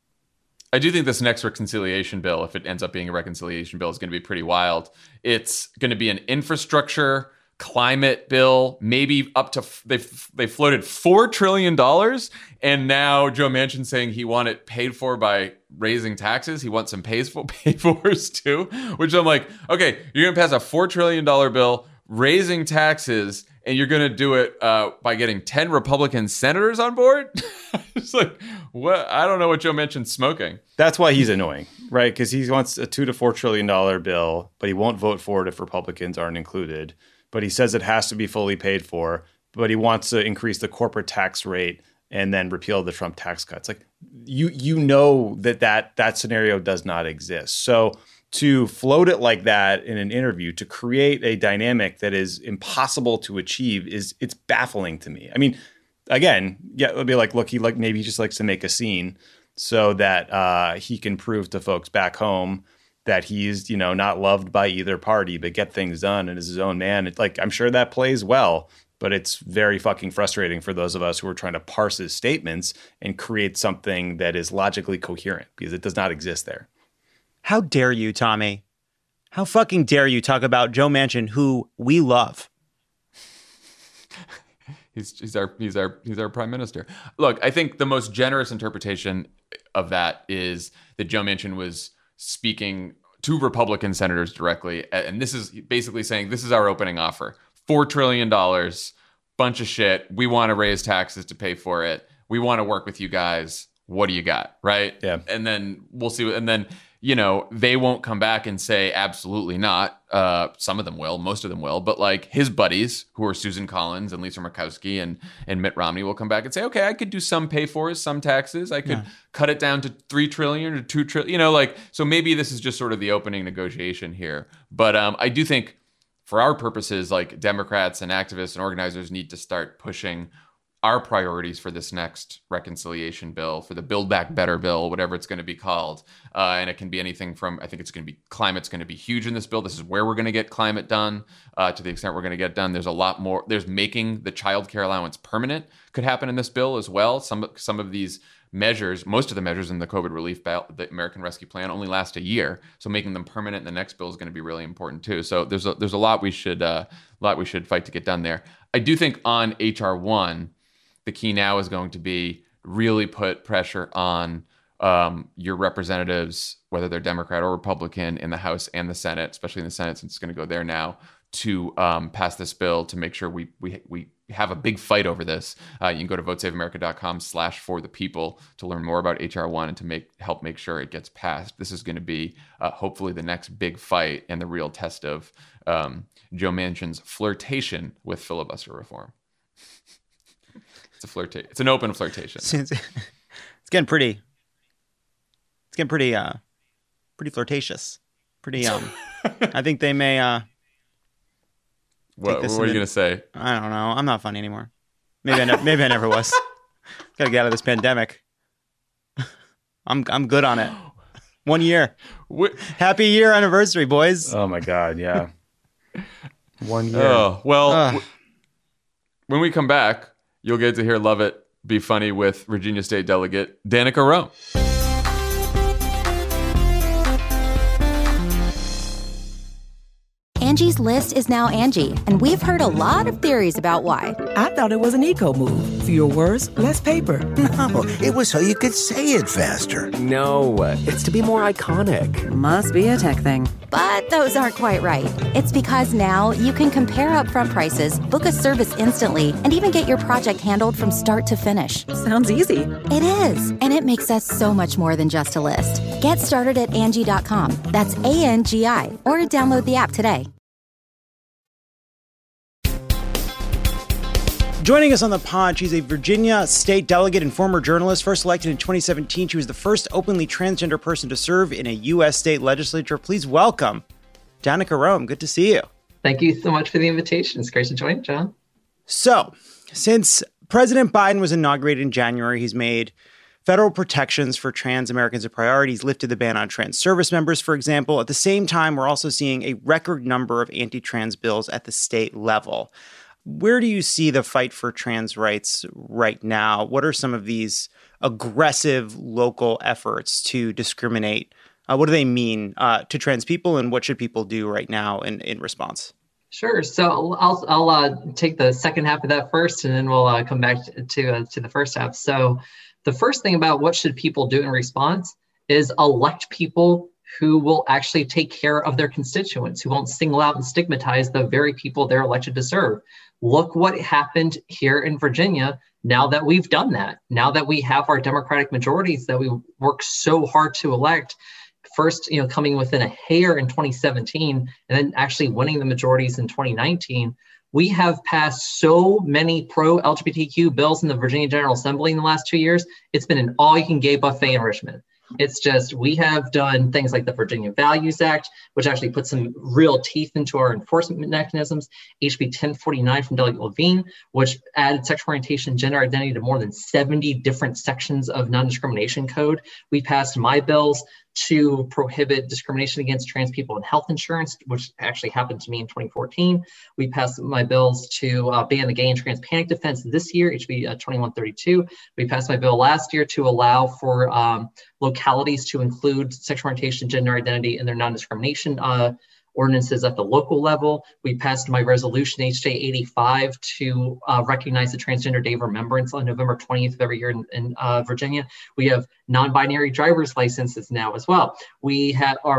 I do think this next reconciliation bill, if it ends up being a reconciliation bill, is going to be pretty wild. It's going to be an infrastructure climate bill, maybe up to they floated $4 trillion. And now Joe Manchin saying he want it paid for by raising taxes. He wants some paid fors too, which I'm like, okay, you're going to pass a $4 trillion bill raising taxes, and you're going to do it by getting 10 Republican senators on board? It's like, what? I don't know what Joe Manchin's smoking. That's why he's annoying, right? Because he wants a $2 to $4 trillion bill, but he won't vote for it if Republicans aren't included. But he says it has to be fully paid for, but he wants to increase the corporate tax rate and then repeal the Trump tax cuts. Like, you know that scenario does not exist. So to float it like that in an interview, to create a dynamic that is impossible to achieve, it's baffling to me. I mean, again, yeah, it'll be like, look, maybe he just likes to make a scene so that he can prove to folks back home that he's, not loved by either party, but get things done and is his own man. It's like, I'm sure that plays well, but it's very fucking frustrating for those of us who are trying to parse his statements and create something that is logically coherent, because it does not exist there. How dare you, Tommy? How fucking dare you talk about Joe Manchin, who we love? He's our prime minister. Look, I think the most generous interpretation of that is that Joe Manchin was speaking to Republican senators directly, and this is basically saying, this is our opening offer: $4 trillion, bunch of shit. We want to raise taxes to pay for it. We want to work with you guys. What do you got? Right? Yeah. And then we'll see. And then, they won't come back and say absolutely not. Some of them will, most of them will. But like his buddies, who are Susan Collins and Lisa Murkowski and Mitt Romney, will come back and say, okay, I could do some pay for some taxes. I could cut it down to $3 trillion or $2 trillion. So maybe this is just sort of the opening negotiation here. But I do think, for our purposes, like Democrats and activists and organizers need to start pushing our priorities for this next reconciliation bill, for the Build Back Better bill, whatever it's going to be called. And it can be anything from, I think it's going to be, climate's going to be huge in this bill. This is where we're going to get climate done. To the extent we're going to get done, there's a lot more. There's making the child care allowance permanent could happen in this bill as well. Some of these measures, most of the measures in the COVID relief bill, the American Rescue Plan, only last a year. So making them permanent in the next bill is going to be really important too. So there's a lot we should fight to get done there. I do think on HR 1, the key now is going to be really put pressure on your representatives, whether they're Democrat or Republican, in the House and the Senate, especially in the Senate, since it's going to go there now, to pass this bill, to make sure we have a big fight over this. You can go to votesaveamerica.com/forthepeople to learn more about HR 1 and to help make sure it gets passed. This is going to be hopefully the next big fight and the real test of Joe Manchin's flirtation with filibuster reform. It's an open flirtation. It's getting pretty flirtatious. Pretty. I think they may. What are you gonna say? I don't know. I'm not funny anymore. Maybe I never was. Gotta get out of this pandemic. I'm good on it. 1 year. Happy year anniversary, boys. Oh my God, yeah. 1 year. Oh, well, when we come back, you'll get to hear Love It, Be Funny with Virginia State Delegate Danica Roem. Angie's List is now Angie, and we've heard a lot of theories about why. I thought it was an eco move. Fewer words, less paper. No, it was so you could say it faster. No, it's to be more iconic. Must be a tech thing. But those aren't quite right. It's because now you can compare upfront prices, book a service instantly, and even get your project handled from start to finish. Sounds easy. It is, and it makes us so much more than just a list. Get started at Angie.com. That's ANGI, or download the app today. Joining us on the pod, she's a Virginia state delegate and former journalist. First elected in 2017, she was the first openly transgender person to serve in a U.S. state legislature. Please welcome Danica Roem. Good to see you. Thank you so much for the invitation. It's great to join, John. So, since President Biden was inaugurated in January, he's made federal protections for trans Americans a priority. He's lifted the ban on trans service members, for example. At the same time, we're also seeing a record number of anti-trans bills at the state level. Where do you see the fight for trans rights right now? What are some of these aggressive local efforts to discriminate? What do they mean to trans people, and what should people do right now in response? Sure. So I'll take the second half of that first, and then we'll come back to the first half. So the first thing about what should people do in response is elect people who will actually take care of their constituents, who won't single out and stigmatize the very people they're elected to serve. Look what happened here in Virginia now that we've done that, now that we have our Democratic majorities that we worked so hard to elect. First, coming within a hair in 2017, and then actually winning the majorities in 2019. We have passed so many pro-LGBTQ bills in the Virginia General Assembly in the last 2 years. It's been an all-you-can-gay buffet in Richmond. It's just we have done things like the Virginia Values Act, which actually puts some real teeth into our enforcement mechanisms. HB 1049 from Delegate Levine, which added sexual orientation, gender identity to more than 70 different sections of non-discrimination code. We passed my bills to prohibit discrimination against trans people in health insurance, which actually happened to me in 2014. We passed my bills to ban the gay and trans panic defense this year, HB 2132. We passed my bill last year to allow for localities to include sexual orientation, gender identity in their non-discrimination ordinances at the local level. We passed my resolution, HJ 85, to recognize the Transgender Day of Remembrance on November 20th of every year in Virginia. We have non-binary driver's licenses now as well. We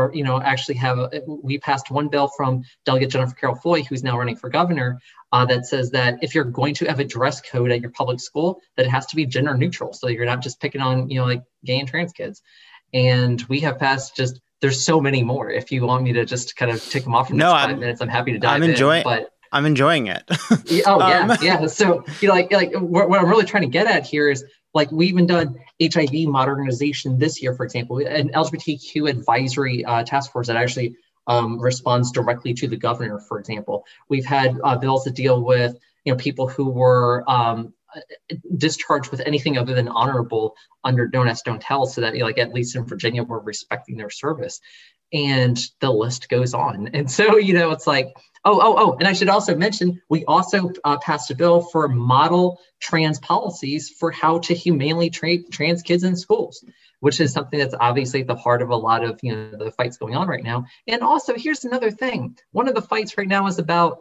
we passed one bill from Delegate Jennifer Carroll Foy, who's now running for governor, that says that if you're going to have a dress code at your public school, that it has to be gender neutral. So you're not just picking on, like gay and trans kids. And we have passed there's so many more. If you want me to just kind of take them off for the next 5 minutes, I'm happy to dive in. But I'm enjoying it. Yeah. So like what I'm really trying to get at here is, like, we even done HIV modernization this year, for example, an LGBTQ advisory task force that actually responds directly to the governor, for example. We've had bills that deal with people who were discharged with anything other than honorable under Don't Ask, Don't Tell, so that at least in Virginia we're respecting their service, and the list goes on. And so it's like and I should also mention we also passed a bill for model trans policies for how to humanely treat trans kids in schools, which is something that's obviously at the heart of a lot of the fights going on right now. And also, here's another thing: one of the fights right now is about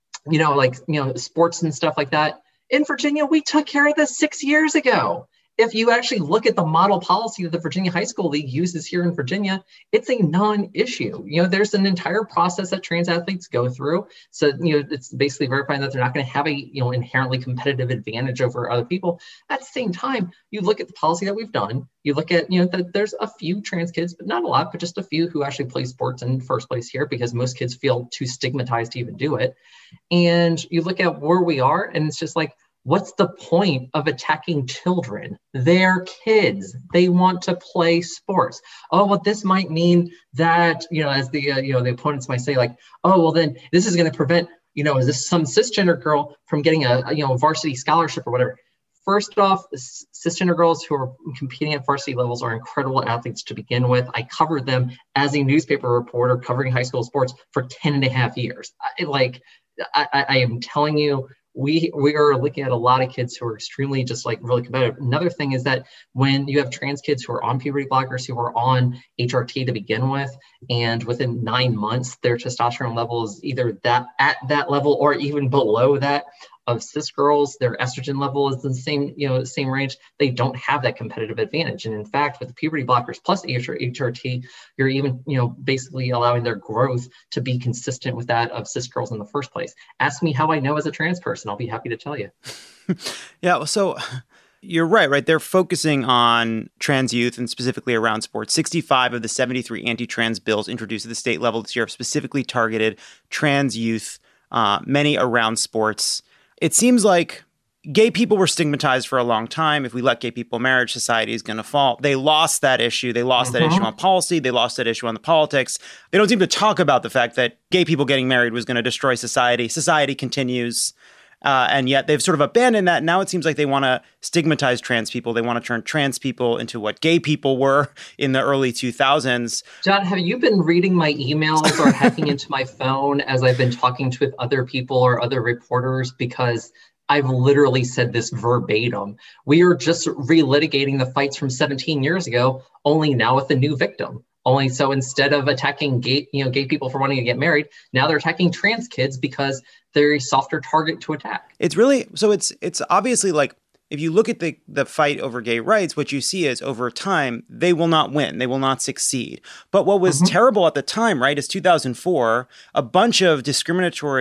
sports and stuff like that. In Virginia, we took care of this 6 years ago. If you actually look at the model policy that the Virginia High School League uses here in Virginia, it's a non-issue. There's an entire process that trans athletes go through. So, it's basically verifying that they're not going to have a, inherently competitive advantage over other people. At the same time, you look at the policy that we've done, you look at, that there's a few trans kids, but not a lot, but just a few who actually play sports in the first place here, because most kids feel too stigmatized to even do it. And you look at where we are, and it's just like, what's the point of attacking children? They're kids. They want to play sports. Oh, well, this might mean that, as the opponents might say, like, oh, well, then this is going to prevent, is this some cisgender girl from getting a varsity scholarship or whatever. First off, cisgender girls who are competing at varsity levels are incredible athletes to begin with. I covered them as a newspaper reporter covering high school sports for 10 and a half years. I am telling you, we are looking at a lot of kids who are extremely really competitive. Another thing is that when you have trans kids who are on puberty blockers, who are on HRT to begin with, and within 9 months, their testosterone level is either at that level or even below that of cis girls, their estrogen level is the same range. They don't have that competitive advantage. And in fact, with the puberty blockers plus HRT, you're even, basically allowing their growth to be consistent with that of cis girls in the first place. Ask me how I know as a trans person. I'll be happy to tell you. Yeah. So you're right. They're focusing on trans youth and specifically around sports. 65 of the 73 anti-trans bills introduced at the state level this year have specifically targeted trans youth, many around sports. It seems like gay people were stigmatized for a long time. If we let gay people marry, society is going to fall. They lost that issue. They lost that issue on policy. They lost that issue on the politics. They don't seem to talk about the fact that gay people getting married was going to destroy society. Society continues. And yet they've sort of abandoned that. Now it seems like they want to stigmatize trans people. They want to turn trans people into what gay people were in the early 2000s. John, have you been reading my emails or hacking into my phone as I've been talking with other people or other reporters? Because I've literally said this verbatim. We are just relitigating the fights from 17 years ago, only now with a new victim. Only so instead of attacking gay people for wanting to get married, now they're attacking trans kids because they're a softer target to attack. It's really, so it's obviously like, if you look at the fight over gay rights, what you see is over time, they will not win. They will not succeed. But what was terrible at the time, right, is 2004, a bunch of discriminatory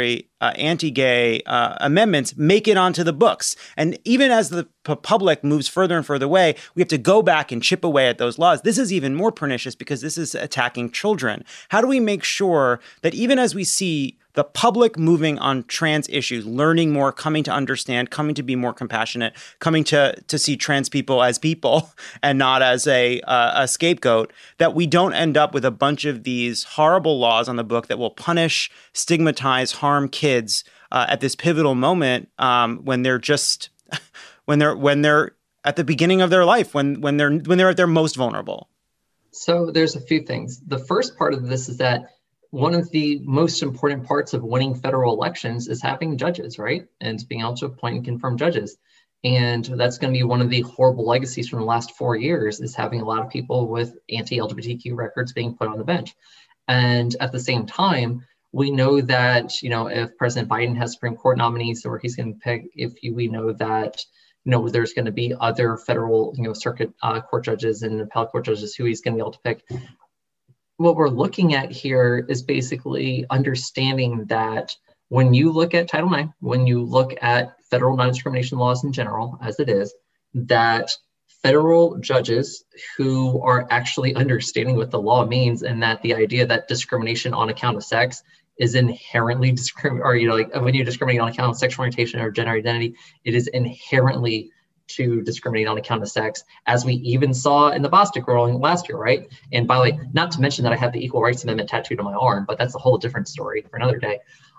anti-gay amendments make it onto the books. And even as the public moves further and further away, we have to go back and chip away at those laws. This is even more pernicious because this is attacking children. How do we make sure that even as we see the public moving on trans issues, learning more, coming to understand, coming to be more compassionate, coming to see trans people as people and not as a scapegoat, that we don't end up with a bunch of these horrible laws on the book that will punish, stigmatize, harm kids at this pivotal moment when they're just when they're at the beginning of their life, when they're at their most vulnerable. So there's a few things. The first part of this is that one of the most important parts of winning federal elections is having judges, right? And being able to appoint and confirm judges. And that's going to be one of the horrible legacies from the last 4 years, is having a lot of people with anti-LGBTQ records being put on the bench. And at the same time, we know that, if President Biden has Supreme Court nominees or he's going to pick, we know that, there's going to be other federal, circuit court judges and appellate court judges who he's going to be able to pick. What we're looking at here is basically understanding that when you look at Title IX, when you look at federal non-discrimination laws in general, as it is, that federal judges who are actually understanding what the law means, and that the idea that discrimination on account of sex is inherently when you discriminate on account of sexual orientation or gender identity, it is inherently to discriminate on account of sex, as we even saw in the Bostock ruling last year, right? And by the way, not to mention that I have the Equal Rights Amendment tattooed on my arm, but that's a whole different story for another day.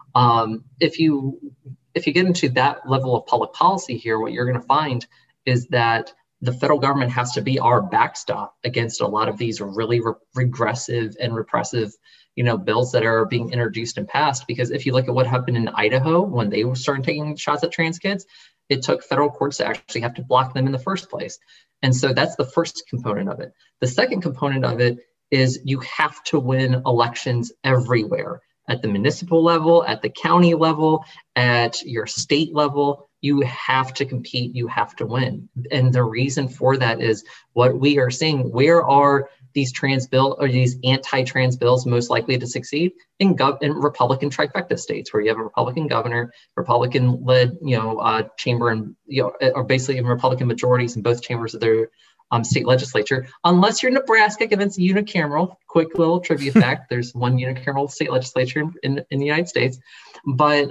If you get into that level of public policy here, what you're going to find is that the federal government has to be our backstop against a lot of these really regressive and repressive, bills that are being introduced and passed. Because if you look at what happened in Idaho when they started taking shots at trans kids, it took federal courts to actually have to block them in the first place. And so that's the first component of it. The second component of it is you have to win elections everywhere, at the municipal level, at the county level, at your state level. You have to compete, you have to win. And the reason for that is what we are seeing. Where are these trans bill or these anti-trans bills most likely to succeed? In Republican trifecta states, where you have a Republican governor, Republican-led, chamber, and or basically in Republican majorities in both chambers of their state legislature. Unless you're Nebraska, given it's unicameral. Quick little trivia fact: there's one unicameral state legislature in the United States. But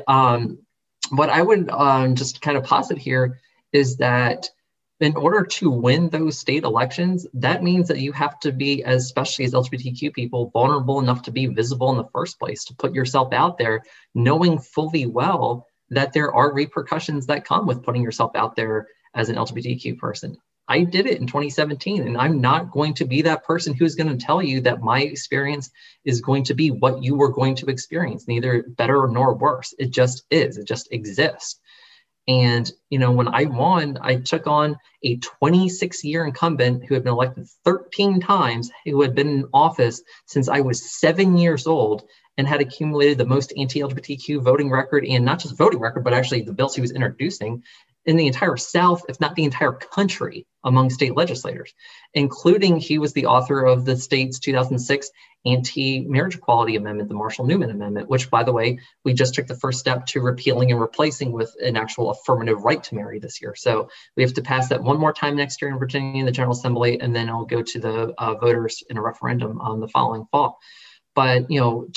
what I would just kind of posit here is that in order to win those state elections, that means that you have to be, especially as LGBTQ people, vulnerable enough to be visible in the first place, to put yourself out there, knowing fully well that there are repercussions that come with putting yourself out there as an LGBTQ person. I did it in 2017, and I'm not going to be that person who's going to tell you that my experience is going to be what you were going to experience, neither better nor worse. It just is. It just exists. And, when I won, I took on a 26-year incumbent who had been elected 13 times, who had been in office since I was 7 years old, and had accumulated the most anti-LGBTQ voting record, and not just voting record, but actually the bills he was introducing in the entire South, if not the entire country, among state legislators, including he was the author of the state's 2006 anti-marriage equality amendment, the Marshall-Newman Amendment, which, by the way, we just took the first step to repealing and replacing with an actual affirmative right to marry this year. So we have to pass that one more time next year in Virginia in the General Assembly, and then it'll go to the voters in a referendum the following fall. But,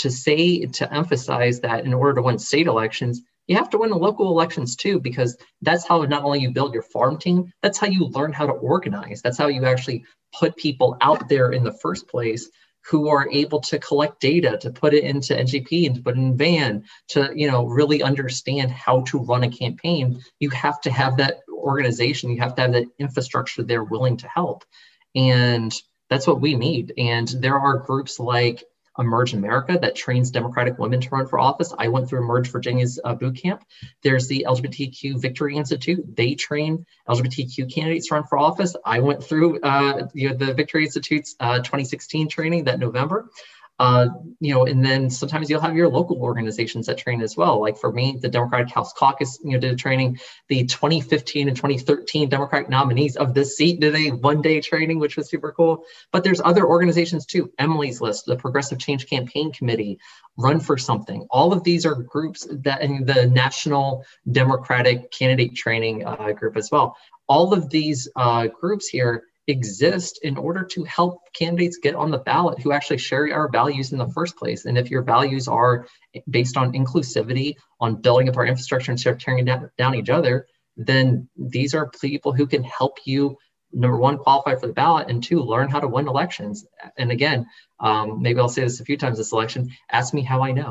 to emphasize that in order to win state elections, you have to win the local elections too, because that's how not only you build your farm team, that's how you learn how to organize. That's how you actually put people out there in the first place who are able to collect data, to put it into NGP and to put it in VAN, to really understand how to run a campaign. You have to have that organization. You have to have that infrastructure there willing to help. And that's what we need. And there are groups like Emerge America that trains Democratic women to run for office. I went through Emerge Virginia's boot camp. There's the LGBTQ Victory Institute. They train LGBTQ candidates to run for office. I went through the Victory Institute's 2016 training that November. And then sometimes you'll have your local organizations that train as well. Like for me, the Democratic House Caucus, did a training. The 2015 and 2013 Democratic nominees of this seat did a one-day training, which was super cool. But there's other organizations too. Emily's List, the Progressive Change Campaign Committee, Run for Something. All of these are groups that in the National Democratic Candidate Training group as well. All of these groups here exist in order to help candidates get on the ballot who actually share our values in the first place. And if your values are based on inclusivity, on building up our infrastructure instead of tearing down each other, then these are people who can help you, number one, qualify for the ballot, and two, learn how to win elections. And again, maybe I'll say this a few times this election, ask me how I know.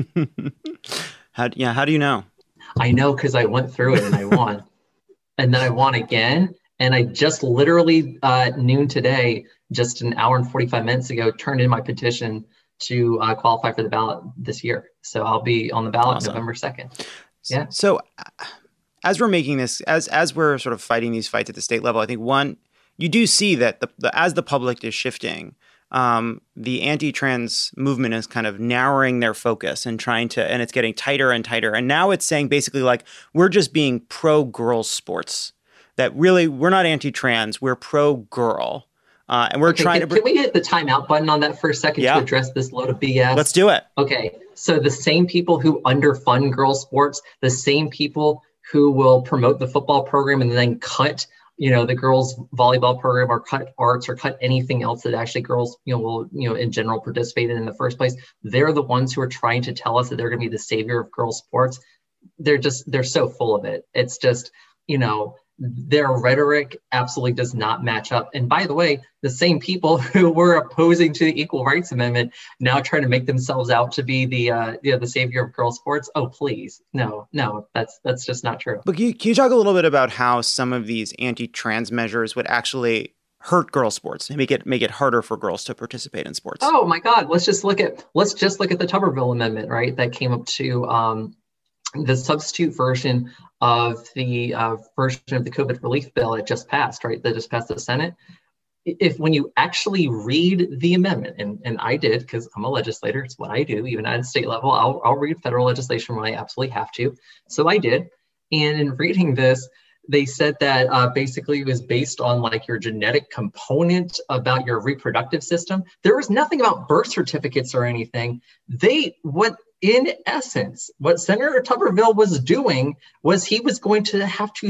How do you know? I know because I went through it and I won. And then I won again. And I just literally noon today, just an hour and 45 minutes ago, turned in my petition to qualify for the ballot this year. So I'll be on the ballot November 2nd. Yeah. So as we're making this, as we're sort of fighting these fights at the state level, I think one, you do see that as the public is shifting, the anti-trans movement is kind of narrowing their focus and and it's getting tighter and tighter. And now it's saying basically like, we're just being pro-girls sports. That really, we're not anti-trans, we're pro-girl. And we're trying to... Can we hit the timeout button on that for a second to address this load of BS? Let's do it. Okay, so the same people who underfund girls' sports, the same people who will promote the football program and then cut, the girls' volleyball program, or cut arts, or cut anything else that actually girls, will, in general participate in the first place, they're the ones who are trying to tell us that they're going to be the savior of girls' sports. They're so full of it. It's just, their rhetoric absolutely does not match up. And by the way, the same people who were opposing to the Equal Rights Amendment now trying to make themselves out to be the savior of girls' sports. Oh, please. No, that's just not true. But can you talk a little bit about how some of these anti-trans measures would actually hurt girls' sports and make it harder for girls to participate in sports? Oh my God. Let's just look at the Tuberville Amendment, right? That came up to the substitute version of the version of the COVID relief bill that just passed, right? That just passed the Senate. When you actually read the amendment, and I did because I'm a legislator, it's what I do, even at the state level, I'll read federal legislation when I absolutely have to. So I did. And in reading this, they said that basically it was based on like your genetic component about your reproductive system. There was nothing about birth certificates or anything. In essence, what Senator Tuberville was doing was he was going to have to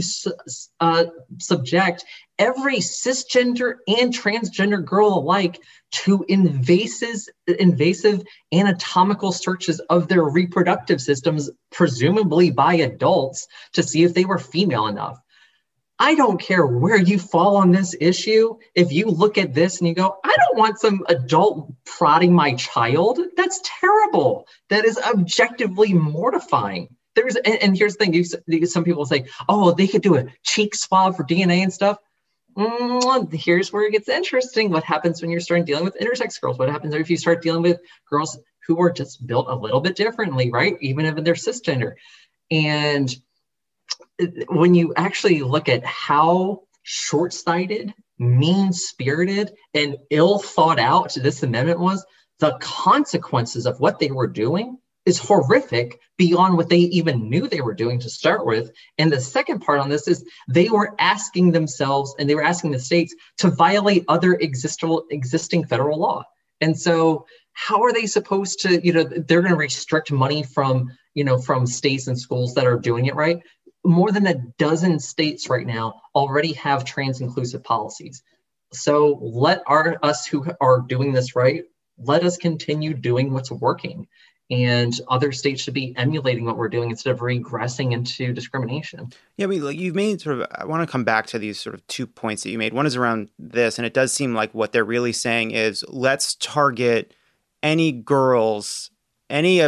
subject every cisgender and transgender girl alike to invasive anatomical searches of their reproductive systems, presumably by adults, to see if they were female enough. I don't care where you fall on this issue. If you look at this and you go, I don't want some adult prodding my child, that's terrible. That is objectively mortifying. And here's the thing, some people say, oh, they could do a cheek swab for DNA and stuff. Here's where it gets interesting. What happens when you're starting dealing with intersex girls? What happens if you start dealing with girls who are just built a little bit differently, right? Even if they're cisgender. And when you actually look at how short-sighted, mean-spirited, and ill thought out this amendment was, the consequences of what they were doing is horrific beyond what they even knew they were doing to start with. And the second part on this is they were asking themselves, and they were asking the states to violate other existing federal law. And so how are they supposed to, they're going to restrict money from states and schools that are doing it right. More than a dozen states right now already have trans-inclusive policies. So let us who are doing this right, let us continue doing what's working. And other states should be emulating what we're doing instead of regressing into discrimination. Yeah, I mean, you've made I want to come back to these sort of 2 points that you made. One is around this, and it does seem like what they're really saying is let's target any girls, any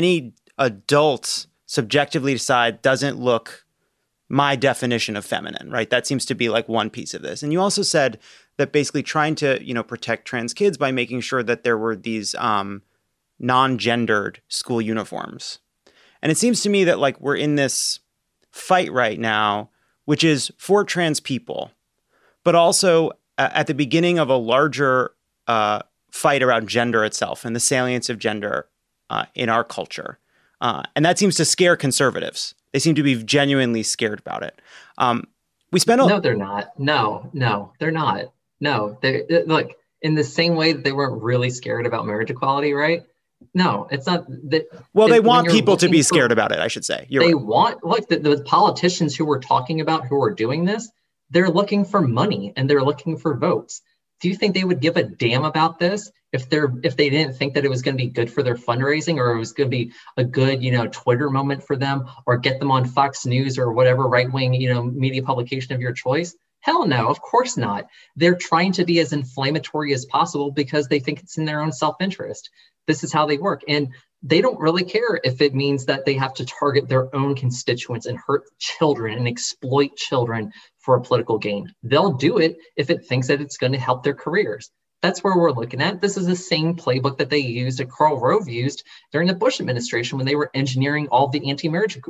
adults subjectively decide doesn't look my definition of feminine, right? That seems to be like one piece of this. And you also said that basically trying to, protect trans kids by making sure that there were these non-gendered school uniforms. And it seems to me that like we're in this fight right now, which is for trans people, but also at the beginning of a larger fight around gender itself and the salience of gender in our culture. And that seems to scare conservatives. They seem to be genuinely scared about it. No, they're not. No, they're not. No, look, in the same way that they weren't really scared about marriage equality, right? No, it's not that. Well, they want people to be scared about it, I should say. They want, look, the politicians who we're talking about who are doing this, they're looking for money and they're looking for votes. Do you think they would give a damn about this if they didn't think that it was going to be good for their fundraising, or it was going to be a good, Twitter moment for them, or get them on Fox News or whatever right-wing, media publication of your choice? Hell no, of course not. They're trying to be as inflammatory as possible because they think it's in their own self-interest. This is how they work. And they don't really care if it means that they have to target their own constituents and hurt children and exploit children for a political gain. They'll do it if it thinks that it's going to help their careers. That's where we're looking at. This is the same playbook that they used, that Karl Rove used during the Bush administration when they were engineering all the anti-marriage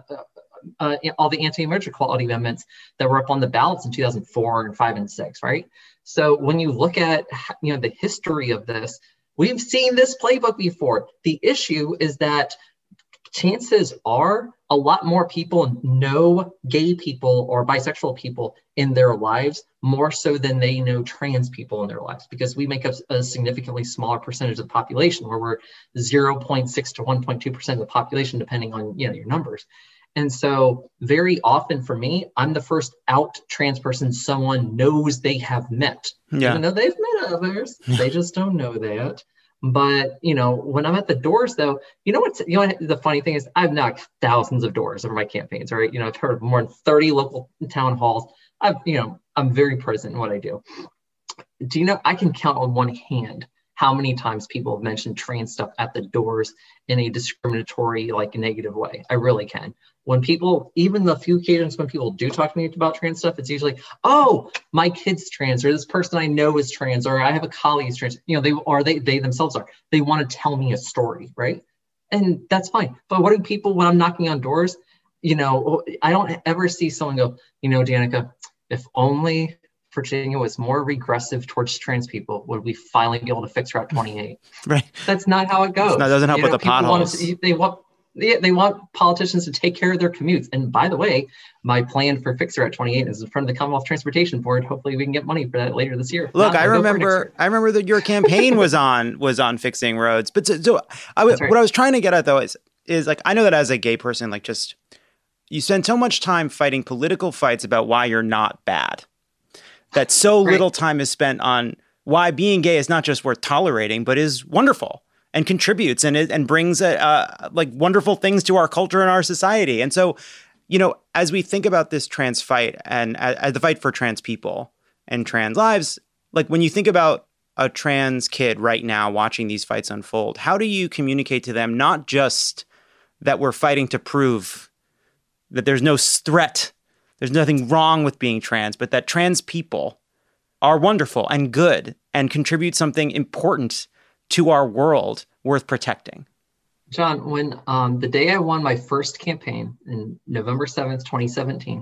equality amendments that were up on the ballots in 2004 and 5 and 6, right? So when you look at the history of this, we've seen this playbook before. The issue is that chances are a lot more people know gay people or bisexual people in their lives more so than they know trans people in their lives, because we make up a significantly smaller percentage of the population, where we're 0.6 to 1.2% of the population, depending on your numbers. And so very often for me, I'm the first out trans person someone knows they have met. Yeah. Even though they've met others, they just don't know that. But, when I'm at the doors, though, what the funny thing is, I've knocked thousands of doors over my campaigns, right? I've heard of more than 30 local town halls. I'm very present in what I do. Do you know, I can count on one hand how many times people have mentioned trans stuff at the doors in a discriminatory, negative way. I really can. When people, even the few occasions when people do talk to me about trans stuff, it's usually, oh, my kid's trans, or this person I know is trans, or I have a colleague who's trans. They themselves are. They want to tell me a story, right? And that's fine. But what do people, when I'm knocking on doors, I don't ever see someone go, Danica, if only Virginia was more regressive towards trans people, would we finally be able to fix Route 28? Right. That's not how it goes. That doesn't help with the potholes. They want politicians to take care of their commutes. And by the way, my plan for Fix Route 28 is in front of the Commonwealth Transportation Board. Hopefully we can get money for that later this year. Look, I remember that your campaign was on fixing roads. But what I was trying to get at, though, is I know that as a gay person, you spend so much time fighting political fights about why you're not bad, that so little time is spent on why being gay is not just worth tolerating, but is wonderful and contributes and brings wonderful things to our culture and our society. And so, as we think about this trans fight and the fight for trans people and trans lives, when you think about a trans kid right now watching these fights unfold, how do you communicate to them not just that we're fighting to prove that there's no threat, there's nothing wrong with being trans, but that trans people are wonderful and good and contribute something important to our world worth protecting? John, when the day I won my first campaign in November 7th, 2017,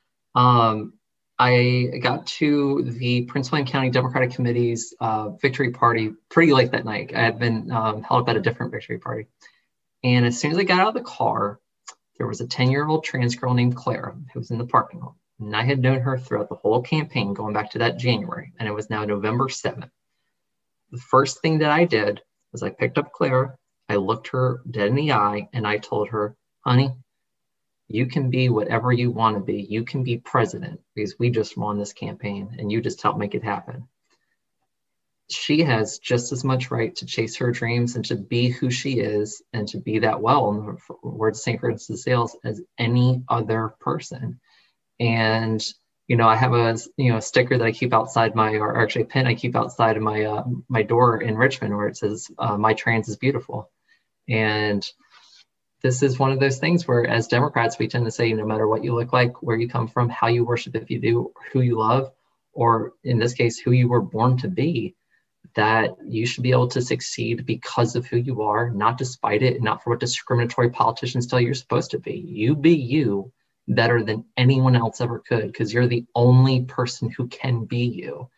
I got to the Prince William County Democratic Committee's victory party pretty late that night. I had been held up at a different victory party. And as soon as I got out of the car, there was a 10-year-old trans girl named Clara who was in the parking lot. And I had known her throughout the whole campaign, going back to that January, and it was now November 7th. The first thing that I did was I picked up Clara, I looked her dead in the eye, and I told her, honey, you can be whatever you want to be. You can be president, because we just won this campaign and you just helped make it happen. She has just as much right to chase her dreams and to be who she is and to be that well, in the words of St. Francis de Sales, as any other person. And I have a sticker that I keep outside or actually a pin I keep outside of my door in Richmond, where it says, "My trans is beautiful." And this is one of those things where, as Democrats, we tend to say, no matter what you look like, where you come from, how you worship, if you do, who you love, or in this case, who you were born to be, that you should be able to succeed because of who you are, not despite it, and not for what discriminatory politicians tell you're supposed to be. You be you better than anyone else ever could, because you're the only person who can be you.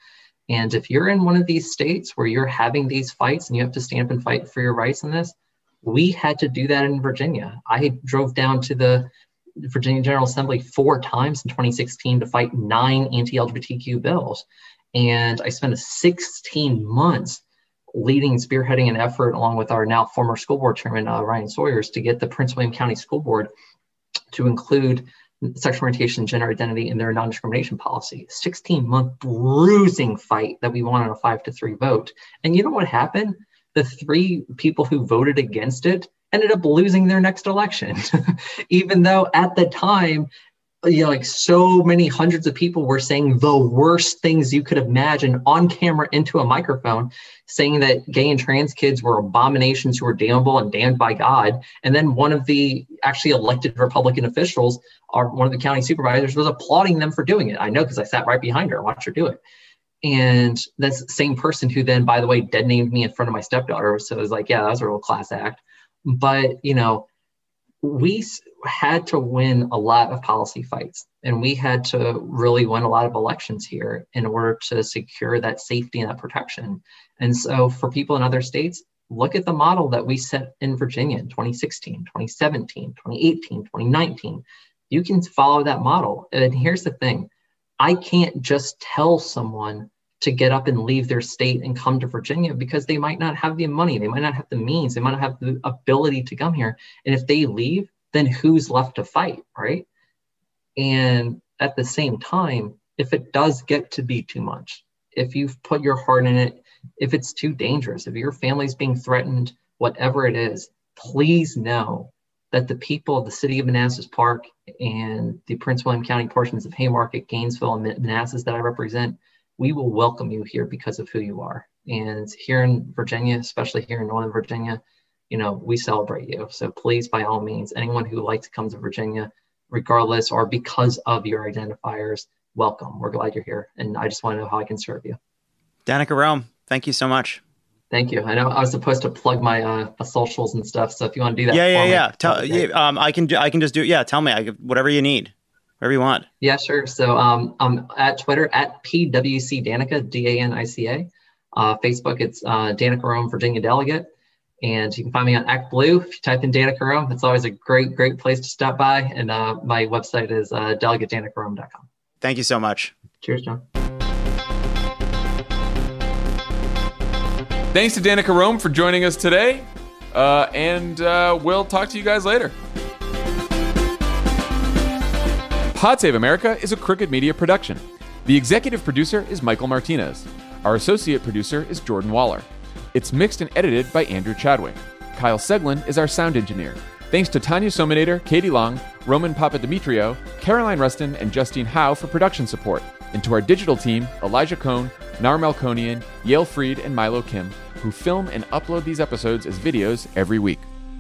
And if you're in one of these states where you're having these fights and you have to stand up and fight for your rights in this, we had to do that in Virginia. I drove down to the Virginia General Assembly 4 times in 2016 to fight 9 anti-LGBTQ bills. And I spent 16 months spearheading an effort along with our now former school board chairman, Ryan Sawyers, to get the Prince William County School Board to include sexual orientation and gender identity in their non-discrimination policy. 16-month bruising fight that we won on a 5-3 vote. And you know what happened? The 3 people who voted against it ended up losing their next election, even though at the time, like so many hundreds of people were saying the worst things you could imagine on camera into a microphone, saying that gay and trans kids were abominations who were damnable and damned by God. And then one of the actually elected Republican officials, or one of the county supervisors, was applauding them for doing it. I know because I sat right behind her and watched her do it. And that's the same person who then, by the way, dead named me in front of my stepdaughter. So it was like, yeah, that was a real class act. But, we had to win a lot of policy fights, and we had to really win a lot of elections here in order to secure that safety and that protection. And so for people in other states, look at the model that we set in Virginia in 2016, 2017, 2018, 2019. You can follow that model. And here's the thing. I can't just tell someone to get up and leave their state and come to Virginia because they might not have the money. They might not have the means. They might not have the ability to come here. And if they leave, then who's left to fight, right? And at the same time, if it does get to be too much, if you've put your heart in it, if it's too dangerous, if your family's being threatened, whatever it is, please know that the people of the city of Manassas Park and the Prince William County portions of Haymarket, Gainesville, and Manassas that I represent, we will welcome you here because of who you are. And here in Virginia, especially here in Northern Virginia, we celebrate you. So please, by all means, anyone who likes to come to Virginia, regardless or because of your identifiers, welcome. We're glad you're here. And I just want to know how I can serve you. Danica Roem, thank you so much. Thank you. I know I was supposed to plug my socials and stuff. So if you want to do that, I can just do it. Yeah, tell me whatever you need, whatever you want. Yeah, sure. So I'm at Twitter at PWC Danica, DANICA. Facebook, it's Danica Roem, Virginia Delegate. And you can find me on Act Blue. If you type in Danica Roem, it's always a great place to stop by. And my website is delegatedanicaroem.com. Thank you so much. Cheers, John. Thanks to Danica Roem for joining us today. And we'll talk to you guys later. Pod Save America is a Crooked Media production. The executive producer is Michael Martinez. Our associate producer is Jordan Waller. It's mixed and edited by Andrew Chadwick. Kyle Seglin is our sound engineer. Thanks to Tanya Sominator, Katie Long, Roman Papadimitriou, Caroline Rustin, and Justine Howe for production support. And to our digital team, Elijah Cohn, Nar Melkonian, Yale Freed, and Milo Kim, who film and upload these episodes as videos every week.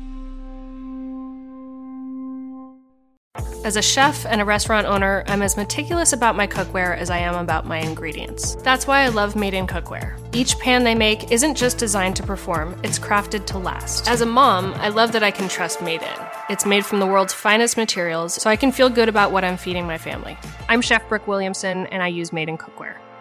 As a chef and a restaurant owner, I'm as meticulous about my cookware as I am about my ingredients. That's why I love Made In Cookware. Each pan they make isn't just designed to perform, it's crafted to last. As a mom, I love that I can trust Made In. It's made from the world's finest materials, so I can feel good about what I'm feeding my family. I'm Chef Brooke Williamson, and I use Made In Cookware.